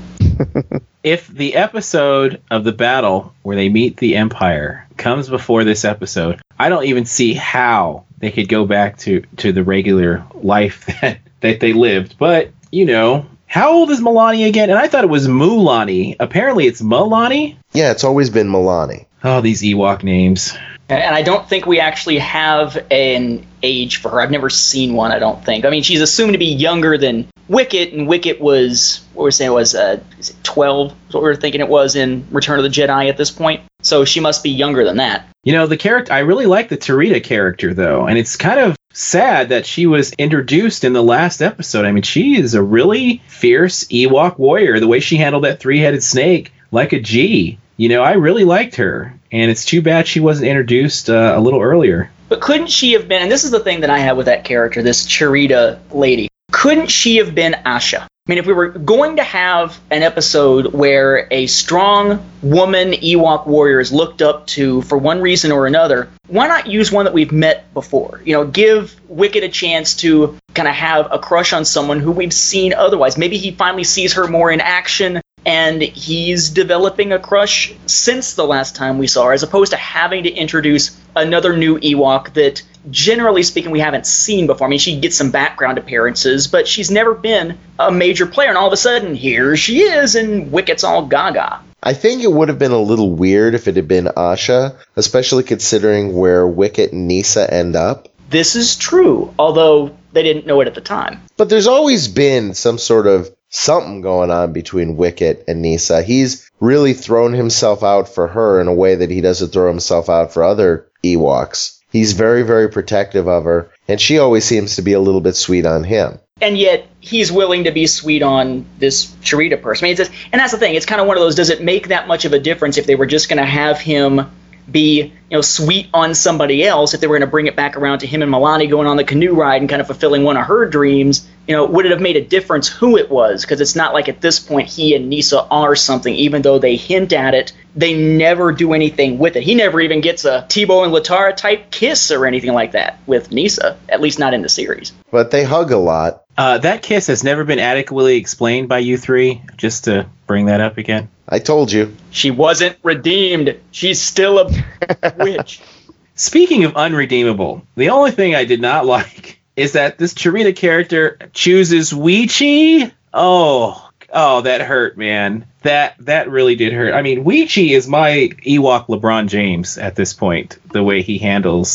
If the episode of the battle where they meet the Empire comes before this episode, I don't even see how they could go back to the regular life that they lived. But, you know, how old is Milani again? And I thought it was Mulani. Apparently it's Milani? Yeah, it's always been Milani. Oh, these Ewok names. And I don't think we actually have an age for her. I've never seen one, I don't think. I mean, she's assumed to be younger than Wicket, and Wicket was, what we're saying was, is it 12? Is what we were thinking it was in Return of the Jedi at this point. So she must be younger than that. You know, the character, I really like the Charita character, though, and it's kind of sad that she was introduced in the last episode. I mean, she is a really fierce Ewok warrior. The way she handled that 3-headed snake like a G. You know, I really liked her, and it's too bad she wasn't introduced a little earlier. But couldn't she have been, and this is the thing that I have with that character, this Charita lady, couldn't she have been Asha? I mean, if we were going to have an episode where a strong woman Ewok warrior is looked up to for one reason or another, why not use one that we've met before? You know, give Wicket a chance to kind of have a crush on someone who we've seen otherwise. Maybe he finally sees her more in action, and he's developing a crush since the last time we saw her, as opposed to having to introduce another new Ewok that, generally speaking, we haven't seen before. I mean, she gets some background appearances, but she's never been a major player, and all of a sudden, here she is, and Wicket's all gaga. I think it would have been a little weird if it had been Asha, especially considering where Wicket and Nissa end up. This is true, although they didn't know it at the time. But there's always been some sort of something going on between Wicket and Nissa. He's really thrown himself out for her in a way that he doesn't throw himself out for other Ewoks. He's very, very protective of her, and she always seems to be a little bit sweet on him. And yet, he's willing to be sweet on this Charita person. I mean, and that's the thing. It's kind of one of those, does it make that much of a difference if they were just going to have him be, you know, sweet on somebody else, if they were going to bring it back around to him and Milani going on the canoe ride and kind of fulfilling one of her dreams? You know, would it have made a difference who it was? Because it's not like at this point he and Nissa are something, even though they hint at it. They never do anything with it. He never even gets a Thibaut and Latara type kiss or anything like that with Nissa, at least not in the series. But they hug a lot. That kiss has never been adequately explained by you three, just to bring that up again. I told you. She wasn't redeemed. She's still a witch. Speaking of unredeemable, the only thing I did not like is that this Charita character chooses Weechi. Oh, that hurt, man. That really did hurt. I mean, Weechi is my Ewok LeBron James at this point, the way he handles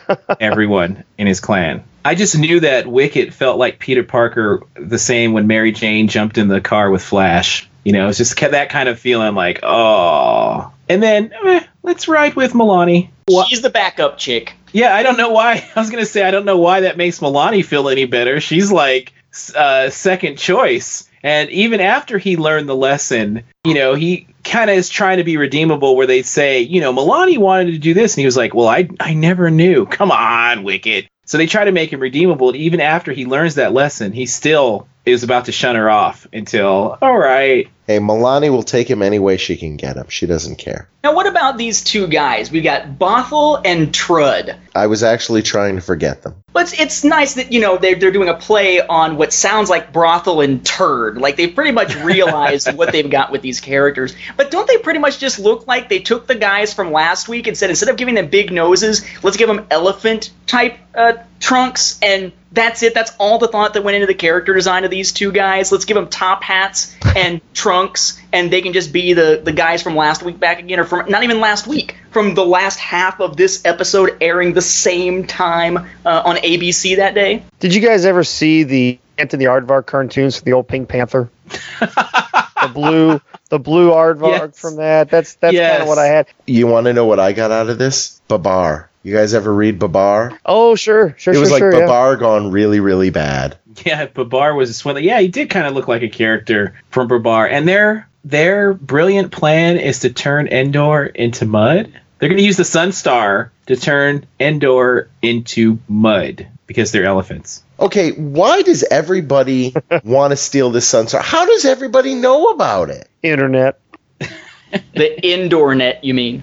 everyone in his clan. I just knew that Wicket felt like Peter Parker the same when Mary Jane jumped in the car with Flash. You know, it's just that kind of feeling like, oh. And then, let's ride with Milani. She's the backup chick. Yeah, I don't know why. I was going to say, I don't know why that makes Milani feel any better. She's like second choice. And even after he learned the lesson, he kind of is trying to be redeemable, where they say, Milani wanted to do this. And he was like, well, I never knew. Come on, Wicket. So they try to make him redeemable. And even after he learns that lesson, he still is about to shun her off until, all right. Hey, Milani will take him any way she can get him. She doesn't care. Now, what about these two guys? We've got Bothell and Trud. I was actually trying to forget them. But it's nice that, they're doing a play on what sounds like brothel and turd. Like, they pretty much realized what they've got with these characters. But don't they pretty much just look like they took the guys from last week and said, instead of giving them big noses, let's give them elephant-type trunks, and that's it. That's all the thought that went into the character design of these two guys. Let's give them top hats and trunks, and they can just be the guys from last week back again, or from not even last week, from the last half of this episode airing the same time on ABC that day. Did you guys ever see the Anthony Aardvark cartoons for the old Pink Panther? the blue Aardvark from that. That's kind of what I had. You want to know what I got out of this? Babar. You guys ever read Babar? Oh, sure. It was like Babar gone really, really bad. Yeah, Babar was a swindler. Yeah, he did kind of look like a character from Babar. And their brilliant plan is to turn Endor into mud. They're going to use the Sunstar to turn Endor into mud because they're elephants. Okay, why does everybody want to steal this Sunstar? How does everybody know about it? Internet. The indoor net, you mean?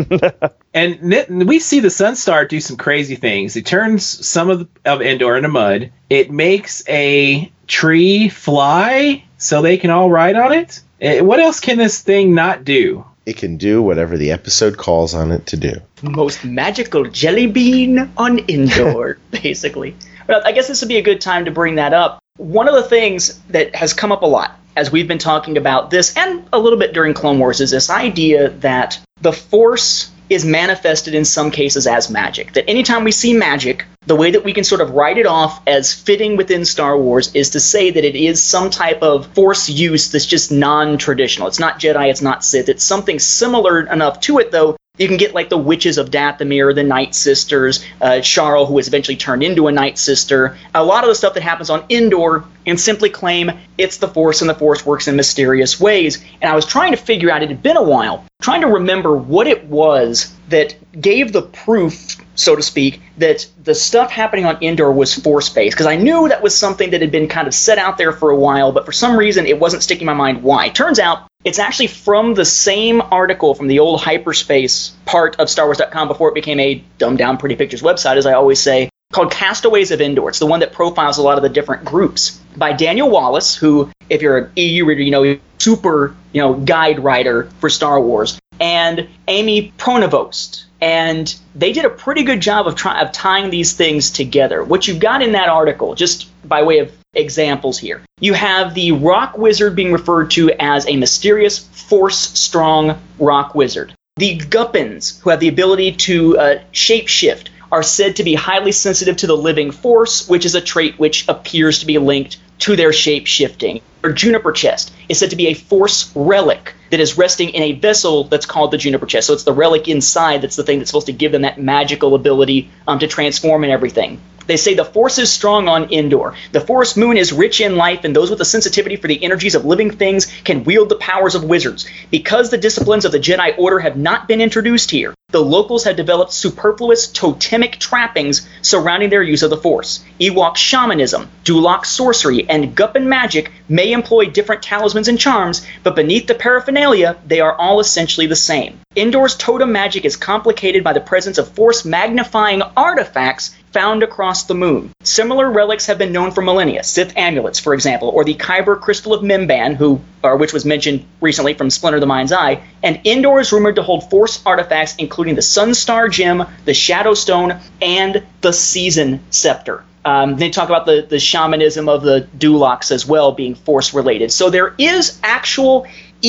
And we see the Sunstar do some crazy things. It turns some of Endor into mud. It makes a tree fly so they can all ride on it. What else can this thing not do? It can do whatever the episode calls on it to do. Most magical jelly bean on Endor, basically. But I guess this would be a good time to bring that up. One of the things that has come up a lot as we've been talking about this, and a little bit during Clone Wars, is this idea that the Force is manifested in some cases as magic. That anytime we see magic, the way that we can sort of write it off as fitting within Star Wars is to say that it is some type of Force use that's just non-traditional. It's not Jedi, it's not Sith. It's something similar enough to it, though. You can get like the Witches of Dathomir, the Night Sisters, Sharl, who was eventually turned into a Night Sister. A lot of the stuff that happens on Endor, and simply claim it's the Force and the Force works in mysterious ways. And I was trying to figure out, it had been a while, trying to remember what it was that gave the proof, so to speak, that the stuff happening on Endor was Force-based. Because I knew that was something that had been kind of set out there for a while, but for some reason it wasn't sticking in my mind why. Turns out it's actually from the same article from the old hyperspace part of StarWars.com before it became a dumbed-down Pretty Pictures website, as I always say, called Castaways of Endor. It's the one that profiles a lot of the different groups by Daniel Wallace, who, if you're an EU reader, super, guide writer for Star Wars, and Amy Pronovost. And they did a pretty good job of tying these things together. What you've got in that article, just by way of examples here, you have the rock wizard being referred to as a mysterious, force-strong rock wizard. The Guppins, who have the ability to shapeshift, are said to be highly sensitive to the living force, which is a trait which appears to be linked to their shape-shifting. Or Juniper Chest is said to be a force relic that is resting in a vessel that's called the Juniper Chest. So it's the relic inside that's the thing that's supposed to give them that magical ability to transform and everything. They say the Force is strong on Endor. The Forest Moon is rich in life, and those with a sensitivity for the energies of living things can wield the powers of wizards. Because the disciplines of the Jedi Order have not been introduced here, the locals have developed superfluous totemic trappings surrounding their use of the Force. Ewok shamanism, Dulak sorcery, and Guppin magic may employ different talismans and charms, but beneath the paraphernalia, they are all essentially the same. Endor's totem magic is complicated by the presence of Force-magnifying artifacts found across the moon. Similar relics have been known for millennia, Sith amulets, for example, or the Kyber Crystal of Mimban, which was mentioned recently from Splinter the Mind's Eye, and Endor is rumored to hold Force artifacts including the Sunstar Gem, the Shadow Stone, and the Season Scepter. They talk about the shamanism of the Dulaks as well being Force-related. So there is actual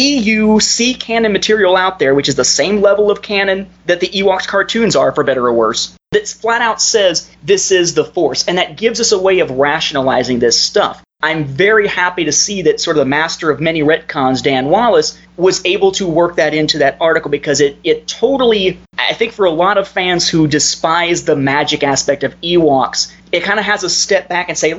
EU C-canon material out there, which is the same level of canon that the Ewoks cartoons are, for better or worse, that flat out says this is the Force, and that gives us a way of rationalizing this stuff. I'm very happy to see that sort of the master of many retcons, Dan Wallace, was able to work that into that article, because it totally, I think for a lot of fans who despise the magic aspect of Ewoks, it kind of has a step back and say, look,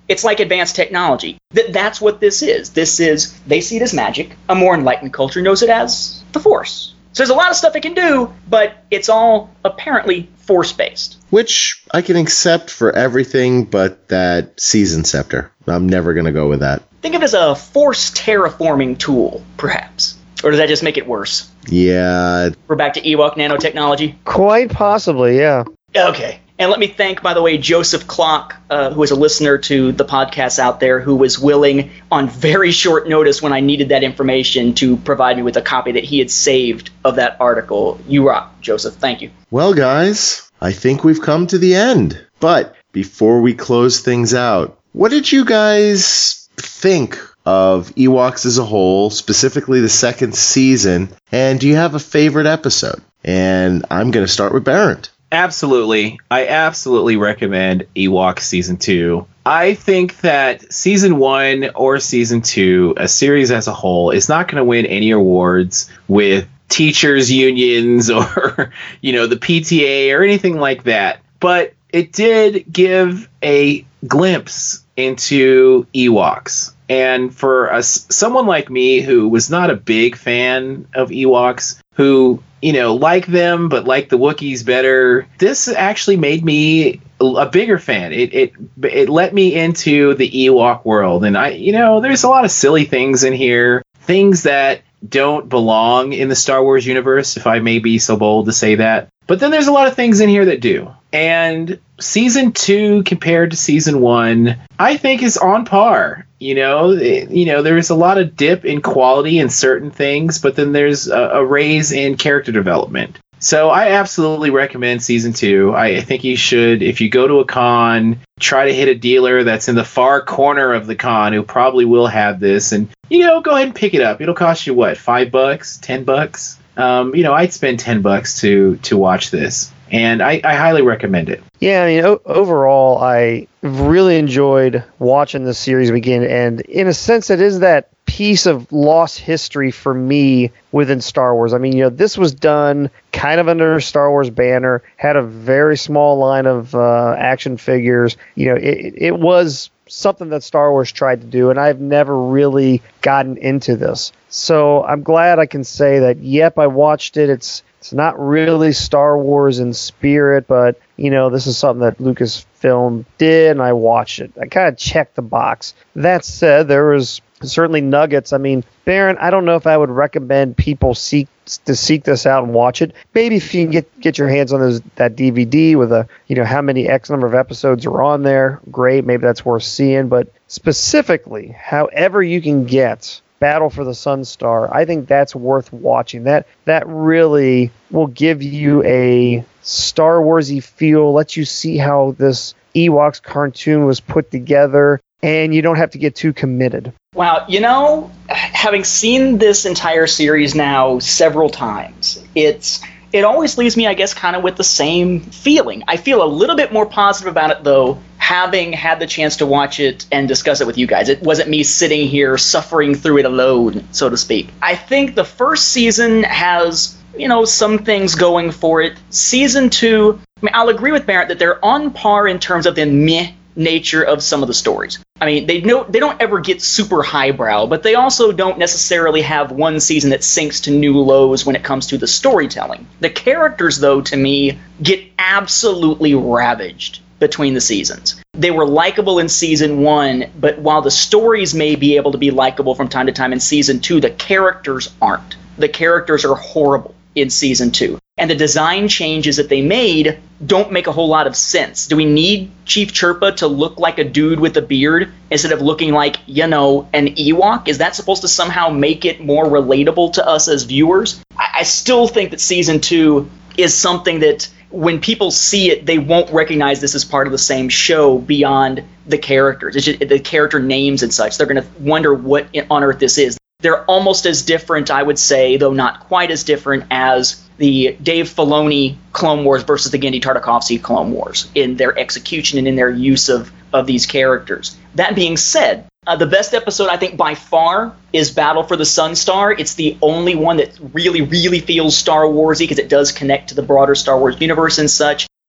It's like advanced technology. That's what this is. This is, they see it as magic. A more enlightened culture knows it as the Force. So there's a lot of stuff it can do, but it's all apparently Force-based. Which I can accept for everything but that season scepter. I'm never going to go with that. Think of it as a Force terraforming tool, perhaps. Or does that just make it worse? Yeah. We're back to Ewok nanotechnology? Quite possibly, yeah. Okay. And let me thank, by the way, Joseph Clock, who is a listener to the podcast out there, who was willing on very short notice when I needed that information to provide me with a copy that he had saved of that article. You rock, Joseph. Thank you. Well, guys, I think we've come to the end. But before we close things out, what did you guys think of Ewoks as a whole, specifically the second season? And do you have a favorite episode? And I'm going to start with Barrett. Absolutely. I absolutely recommend Ewok Season 2. I think that Season 1 or Season 2, a series as a whole, is not going to win any awards with teachers' unions or, the PTA or anything like that. But it did give a glimpse into Ewoks. And for someone like me who was not a big fan of Ewoks, who like them but like the Wookiees better, this actually made me a bigger fan. It let me into the Ewok world, and there's a lot of silly things in here, things that don't belong in the Star Wars universe, if I may be so bold to say that. But then there's a lot of things in here that do. And Season 2 compared to Season 1, I think is on par. There's a lot of dip in quality in certain things, but then there's a raise in character development. So I absolutely recommend Season 2. I think you should, if you go to a con, try to hit a dealer that's in the far corner of the con who probably will have this, and, go ahead and pick it up. It'll cost you, what, $5, $10? I'd spend $10 to watch this, and I highly recommend it. Yeah, overall, I really enjoyed watching this series begin, and in a sense, it is that piece of lost history for me within Star Wars. This was done kind of under a Star Wars banner, had a very small line of action figures. It was something that Star Wars tried to do, and I've never really gotten into this. So I'm glad I can say that, yep, I watched it. It's not really Star Wars in spirit, but, this is something that Lucasfilm did, and I watched it. I kind of checked the box. That said, there was certainly nuggets. Baron, I don't know if I would recommend people seek this out and watch it. Maybe if you can get your hands on that DVD with how many X number of episodes are on there, great. Maybe that's worth seeing. But specifically, however you can get Battle for the Sunstar, I think that's worth watching. That really will give you a Star Wars-y feel, lets you see how this Ewoks cartoon was put together, and you don't have to get too committed. Wow, having seen this entire series now several times, it always leaves me, I guess, kind of with the same feeling. I feel a little bit more positive about it, though, having had the chance to watch it and discuss it with you guys. It wasn't me sitting here suffering through it alone, so to speak. I think the first season has, some things going for it. Season 2, I'll agree with Barrett that they're on par in terms of the meh nature of some of the stories. They don't ever get super highbrow, but they also don't necessarily have one season that sinks to new lows when it comes to the storytelling. The characters, though, to me, get absolutely ravaged between the seasons. They were likable in Season 1, but while the stories may be able to be likable from time to time in Season 2, the characters aren't. The characters are horrible in Season 2. And the design changes that they made don't make a whole lot of sense. Do we need Chief Chirpa to look like a dude with a beard instead of looking like, an Ewok? Is that supposed to somehow make it more relatable to us as viewers? I still think that Season 2 is something that when people see it, they won't recognize this as part of the same show beyond the characters. It's just the character names and such. They're going to wonder what on earth this is. They're almost as different, I would say, though not quite as different as the Dave Filoni Clone Wars versus the Genndy Tartakovsky Clone Wars in their execution and in their use of these characters. That being said, the best episode, I think, by far is Battle for the Sunstar. It's the only one that really, really feels Star Wars-y because it does connect to the broader Star Wars universe and such.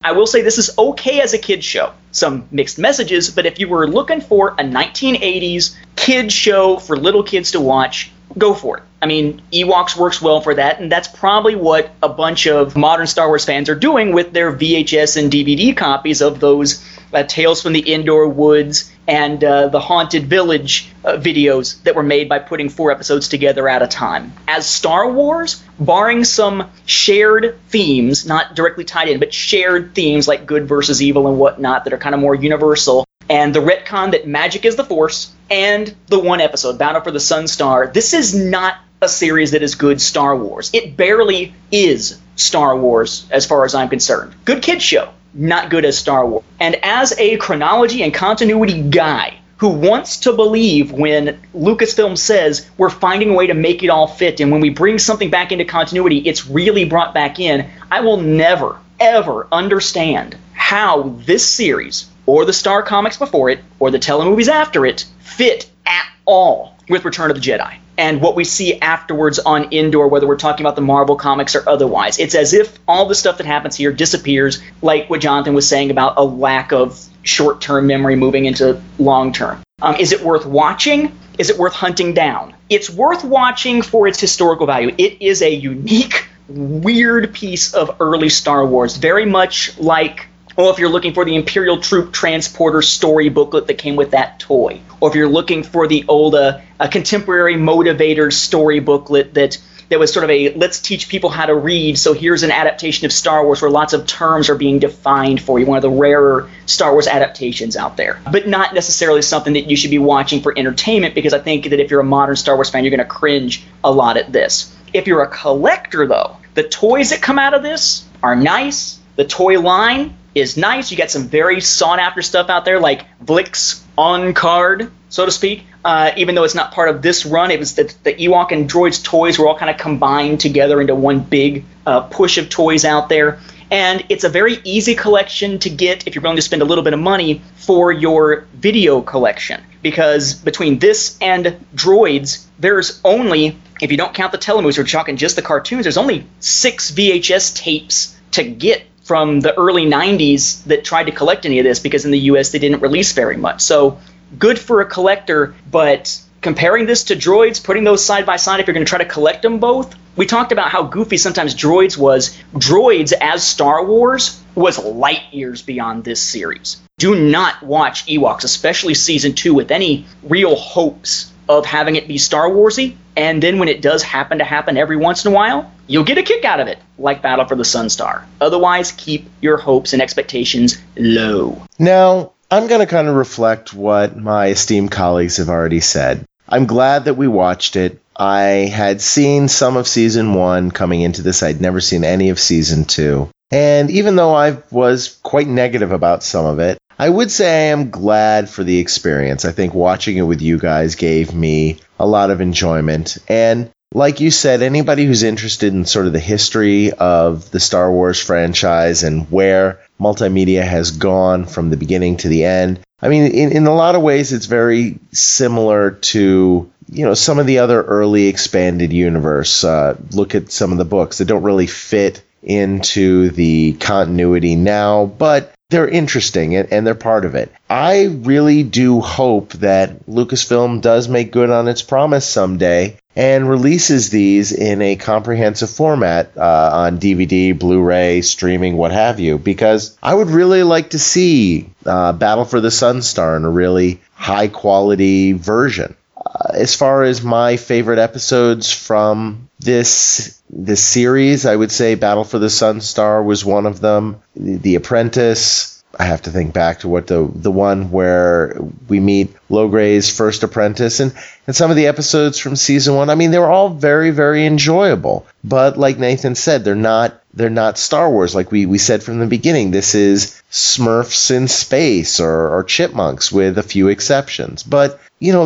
I will say this is okay as a kid's show. Some mixed messages, but if you were looking for a 1980s kids show for little kids to watch, go for it. I mean, Ewoks works well for that, and that's probably what a bunch of modern Star Wars fans are doing with their VHS and DVD copies of those Tales from the Endor Woods and the Haunted Village videos that were made by putting 4 episodes together at a time. As Star Wars, barring some shared themes, not directly tied in, but shared themes like good versus evil and whatnot that are kind of more universal, and the retcon that magic is the Force, and the one episode, Battle for the Sunstar, this is not a series that is good Star Wars. It barely is Star Wars as far as I'm concerned. Good kids show, not good as Star Wars. And as a chronology and continuity guy who wants to believe when Lucasfilm says we're finding a way to make it all fit, and when we bring something back into continuity, it's really brought back in, I will never, ever understand how this series, or the Star comics before it, or the telemovies after it, fit at all with Return of the Jedi and what we see afterwards on Endor, whether we're talking about the Marvel comics or otherwise. It's as if all the stuff that happens here disappears, like what Jonathan was saying about a lack of short-term memory moving into long-term. Is it worth watching? Is it worth hunting down? It's worth watching for its historical value. It is a unique, weird piece of early Star Wars, very much like, well, if you're looking for the Imperial Troop Transporter story booklet that came with that toy, or if you're looking for the old Contemporary Motivator story booklet that was sort of a let's teach people how to read, so here's an adaptation of Star Wars where lots of terms are being defined for you, one of the rarer Star Wars adaptations out there. But not necessarily something that you should be watching for entertainment, because I think that if you're a modern Star Wars fan, you're going to cringe a lot at this. If you're a collector, though, the toys that come out of this are nice. The toy line is nice. You got some very sought-after stuff out there, like Vlix on card, so to speak. Even though it's not part of this run, it was the Ewok and Droids toys were all kind of combined together into one big push of toys out there. And it's a very easy collection to get if you're willing to spend a little bit of money for your video collection. Because between this and Droids, there's only, if you don't count the telemovies, we're talking just the cartoons, there's only 6 VHS tapes to get from the early 90s that tried to collect any of this, because in the US they didn't release very much. So good for a collector, but comparing this to Droids, putting those side by side if you're going to try to collect them both, we talked about how goofy sometimes Droids was. Droids as Star Wars was light years beyond this series. Do not watch Ewoks, especially Season 2, with any real hopes of having it be Star Warsy, and then when it does happen to happen every once in a while, you'll get a kick out of it, like Battle for the Sunstar. Otherwise, keep your hopes and expectations low. Now, I'm going to kind of reflect what my esteemed colleagues have already said. I'm glad that we watched it. I had seen some of Season 1 coming into this. I'd never seen any of Season 2. And even though I was quite negative about some of it, I would say I am glad for the experience. I think watching it with you guys gave me a lot of enjoyment. And like you said, anybody who's interested in sort of the history of the Star Wars franchise and where multimedia has gone from the beginning to the end, I mean, in a lot of ways, it's very similar to, some of the other early expanded universe. Look at some of the books that don't really fit into the continuity now, but they're interesting and they're part of it. I really do hope that Lucasfilm does make good on its promise someday and releases these in a comprehensive format on DVD, Blu-ray, streaming, what have you, because I would really like to see Battle for the Sunstar in a really high-quality version. As far as my favorite episodes from this series, I would say Battle for the Sunstar was one of them. The Apprentice, I have to think back to what the one where we meet Logray's first apprentice, and some of the episodes from Season 1. I mean, they were all very, very enjoyable. But like Nathan said, they're not Star Wars. Like we said from the beginning, this is Smurfs in space or Chipmunks with a few exceptions. But,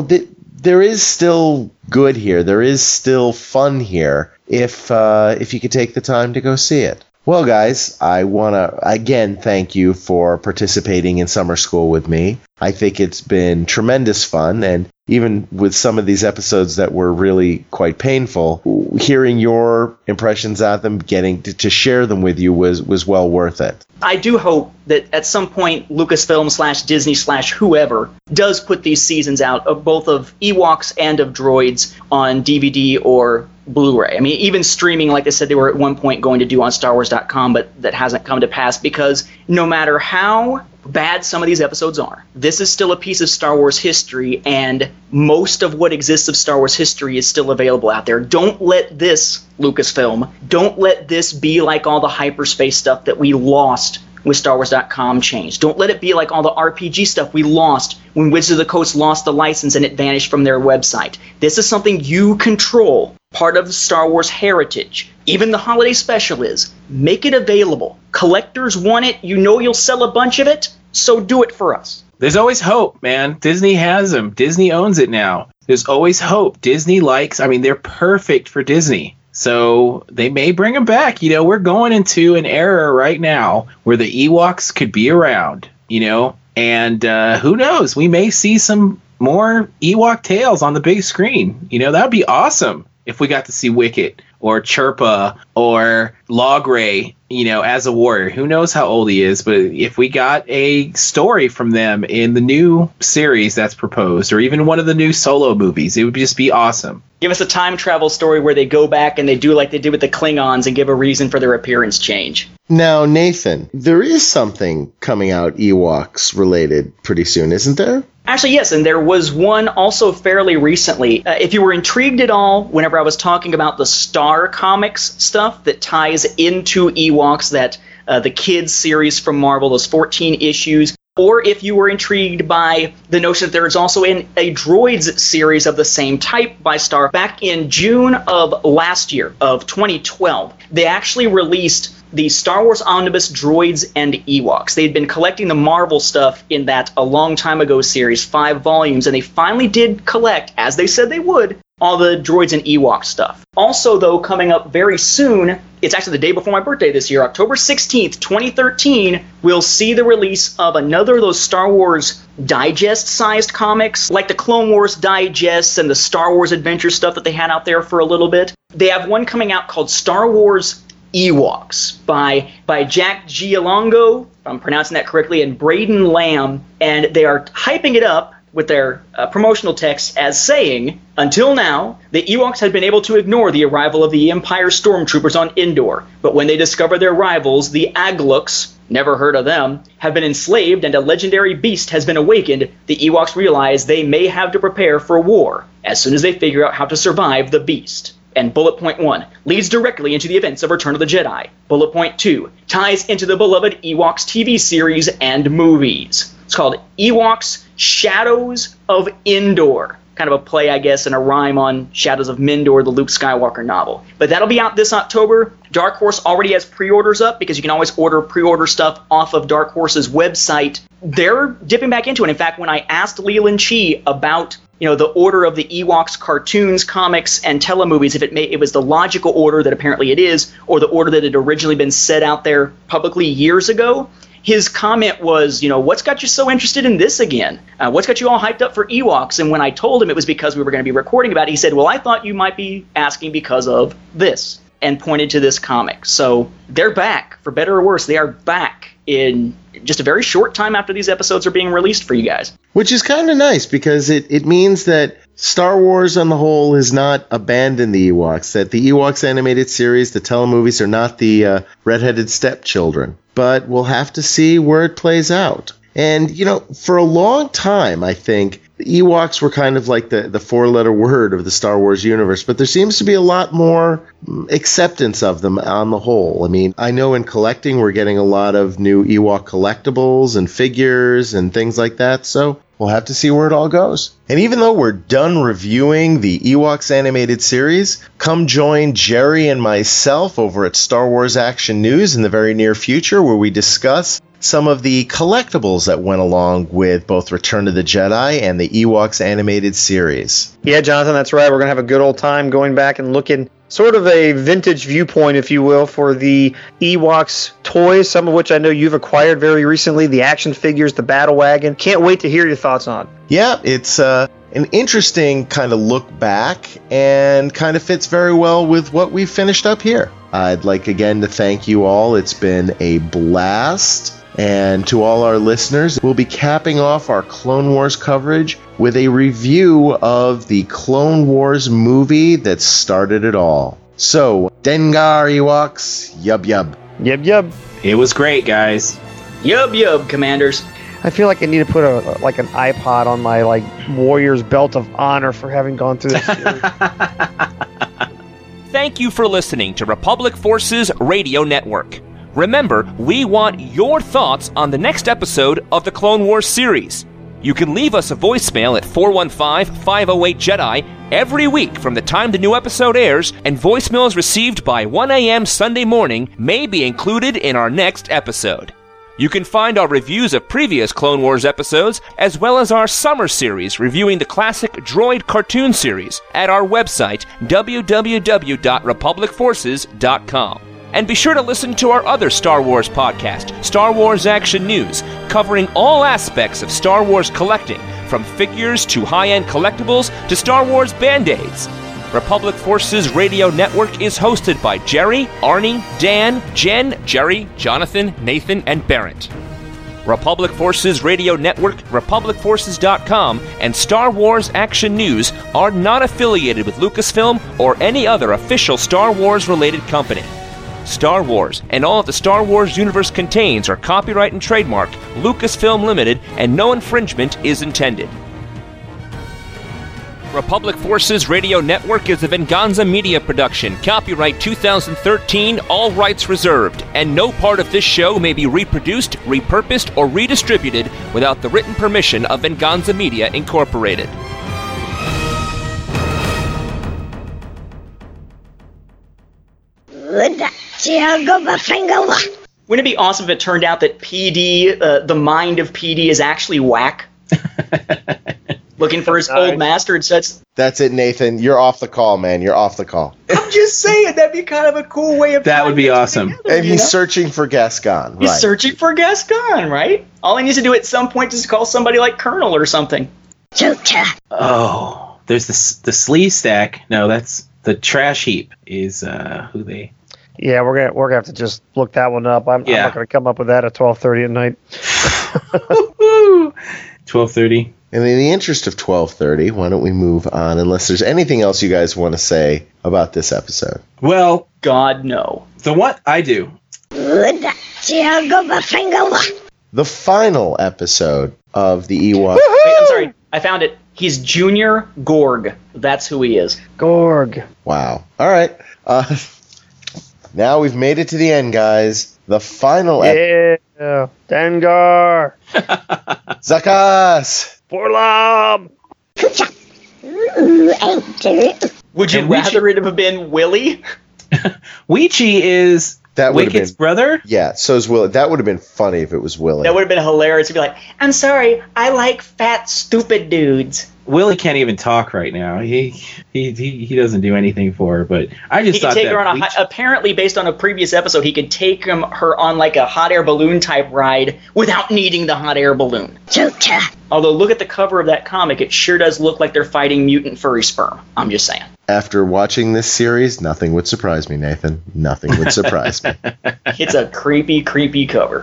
there is still good here. There is still fun here if you could take the time to go see it. Well, guys, I want to, again, thank you for participating in summer school with me. I think it's been tremendous fun, and even with some of these episodes that were really quite painful, hearing your impressions of them, getting to share them with you was well worth it. I do hope that at some point Lucasfilm / Disney / whoever does put these seasons out of both of Ewoks and of Droids on DVD or Blu-ray. I mean, even streaming, like I said, they were at one point going to do on StarWars.com, but that hasn't come to pass because no matter how bad some of these episodes are, this is still a piece of Star Wars history, and most of what exists of Star Wars history is still available out there. Don't let this, Lucasfilm, don't let this be like all the hyperspace stuff that we lost with StarWars.com changed. Don't let it be like all the RPG stuff we lost when Wizards of the Coast lost the license and it vanished from their website. This is something you control, part of the Star Wars heritage. Even the holiday special is. Make it available. Collectors want it. You know you'll sell a bunch of it, so do it for us. There's always hope, man. Disney has them. Disney owns it now. There's always hope. Disney they're perfect for Disney. So they may bring them back. You know, we're going into an era right now where the Ewoks could be around, you know, and who knows? We may see some more Ewok tales on the big screen. You know, that would be awesome if we got to see Wicket or Chirpa or Logray, you know, as a warrior. Who knows how old he is, but if we got a story from them in the new series that's proposed, or even one of the new solo movies, it would just be awesome. Give us a time travel story where they go back and they do like they did with the Klingons and give a reason for their appearance change. Now, Nathan, there is something coming out Ewoks related pretty soon, isn't there? Actually, yes, and there was one also fairly recently. If you were intrigued at all whenever I was talking about the Star Comics stuff that ties into Ewoks, that the kids series from Marvel, those 14 issues, or if you were intrigued by the notion that there is also a Droids series of the same type by Star, back in June of last year, of 2012, they actually released the Star Wars Omnibus Droids and Ewoks. They'd been collecting the Marvel stuff in that a long time ago series, 5 volumes, and they finally did collect, as they said they would, all the Droids and Ewok stuff. Also, though, coming up very soon, it's actually the day before my birthday this year, October 16th, 2013, we'll see the release of another of those Star Wars digest-sized comics, like the Clone Wars digests and the Star Wars Adventure stuff that they had out there for a little bit. They have one coming out called Star Wars Ewoks by Jack Gialongo, if I'm pronouncing that correctly, and Braden Lamb, and they are hyping it up with their promotional text as saying, until now, the Ewoks had been able to ignore the arrival of the Empire stormtroopers on Endor, but when they discover their rivals, the Agluks, never heard of them, have been enslaved and a legendary beast has been awakened, the Ewoks realize they may have to prepare for war as soon as they figure out how to survive the beast. And bullet point 1 leads directly into the events of Return of the Jedi. Bullet point 2 ties into the beloved Ewoks TV series and movies. It's called Ewoks Shadows of Endor. Kind of a play, I guess, and a rhyme on Shadows of Mindor, the Luke Skywalker novel. But that'll be out this October. Dark Horse already has pre-orders up because you can always order pre-order stuff off of Dark Horse's website. They're dipping back into it. In fact, when I asked Leland Chee about the order of the Ewoks cartoons, comics, and telemovies, if it was the logical order that apparently it is, or the order that had originally been set out there publicly years ago, his comment was, what's got you so interested in this again? What's got you all hyped up for Ewoks? And when I told him it was because we were going to be recording about it, he said, well, I thought you might be asking because of this, and pointed to this comic. So they're back, for better or worse. They are back in just a very short time after these episodes are being released for you guys. Which is kind of nice, because it means that Star Wars on the whole has not abandoned the Ewoks, that the Ewoks animated series, the telemovies, are not the redheaded stepchildren. But we'll have to see where it plays out. And, for a long time, I think, the Ewoks were kind of like the four-letter word of the Star Wars universe, but there seems to be a lot more acceptance of them on the whole. I mean, I know in collecting we're getting a lot of new Ewok collectibles and figures and things like that, so we'll have to see where it all goes. And even though we're done reviewing the Ewoks animated series, come join Jerry and myself over at Star Wars Action News in the very near future, where we discuss some of the collectibles that went along with both Return of the Jedi and the Ewoks animated series. Yeah, Jonathan, that's right. We're going to have a good old time going back and looking, sort of a vintage viewpoint, if you will, for the Ewoks toys, some of which I know you've acquired very recently, the action figures, the battle wagon. Can't wait to hear your thoughts on. Yeah, it's an interesting kind of look back and kind of fits very well with what we finished up here. I'd like again to thank you all. It's been a blast. And to all our listeners, we'll be capping off our Clone Wars coverage with a review of the Clone Wars movie that started it all. So, Dengar Ewoks, yub yub. Yub yub. It was great, guys. Yub yub, Commanders. I feel like I need to put an iPod on my Warriors Belt of Honor for having gone through this series. Thank you for listening to Republic Forces Radio Network. Remember, we want your thoughts on the next episode of the Clone Wars series. You can leave us a voicemail at 415-508-JEDI every week from the time the new episode airs, and voicemails received by 1 a.m. Sunday morning may be included in our next episode. You can find our reviews of previous Clone Wars episodes, as well as our summer series reviewing the classic Droid cartoon series, at our website, www.republicforces.com. And be sure to listen to our other Star Wars podcast, Star Wars Action News, covering all aspects of Star Wars collecting, from figures to high-end collectibles to Star Wars Band-Aids. Republic Forces Radio Network is hosted by Jerry, Arnie, Dan, Jen, Jerry, Jonathan, Nathan, and Barrett. Republic Forces Radio Network, RepublicForces.com, and Star Wars Action News are not affiliated with Lucasfilm or any other official Star Wars-related company. Star Wars and all that the Star Wars universe contains are copyright and trademark Lucasfilm Limited, and no infringement is intended. Republic Forces Radio Network is a Venganza Media production, copyright 2013, all rights reserved, and no part of this show may be reproduced, repurposed, or redistributed without the written permission of Venganza Media Incorporated. Wouldn't it be awesome if it turned out that PD, the mind of PD, is actually whack? Looking for his old master and says, That's it, Nathan. You're off the call, man. You're off the call. I'm just saying, that'd be kind of a cool way of... That would be awesome. Together, And he's searching for Gascon. He's right. searching for Gascon, right? All he needs to do at some point is call somebody like Colonel or something. Oh, there's the sleeve stack. No, that's the trash heap is who they... Yeah, we're gonna have to just look that one up. I'm not gonna come up with that at 12:30 at night. 12:30. And in the interest of 12:30, why don't we move on, unless there's anything else you guys want to say about this episode? Well, God, no. so what I do. The final episode of the Ewok. Wait, I'm sorry. I found it. He's Junior Gorg. That's who he is. Gorg. Wow. All right. Now we've made it to the end, guys. The final episode. Yeah. Dengar. Zakas. Forlom. Would you And rather it have been Willie? Weechie is That would have Wicked's been brother. Yeah, so is Willie. That would have been funny if it was Willie. That would have been hilarious to be like, I'm sorry, I like fat, stupid dudes. Willie can't even talk right now. He doesn't do anything for her. But I just He could thought take that her on apparently based on a previous episode, he could take her on like a hot air balloon type ride without needing the hot air balloon. Although look at the cover of that comic, it sure does look like they're fighting mutant furry sperm. I'm just saying. After watching this series, nothing would surprise me, Nathan. Nothing would surprise me. It's a creepy, creepy cover.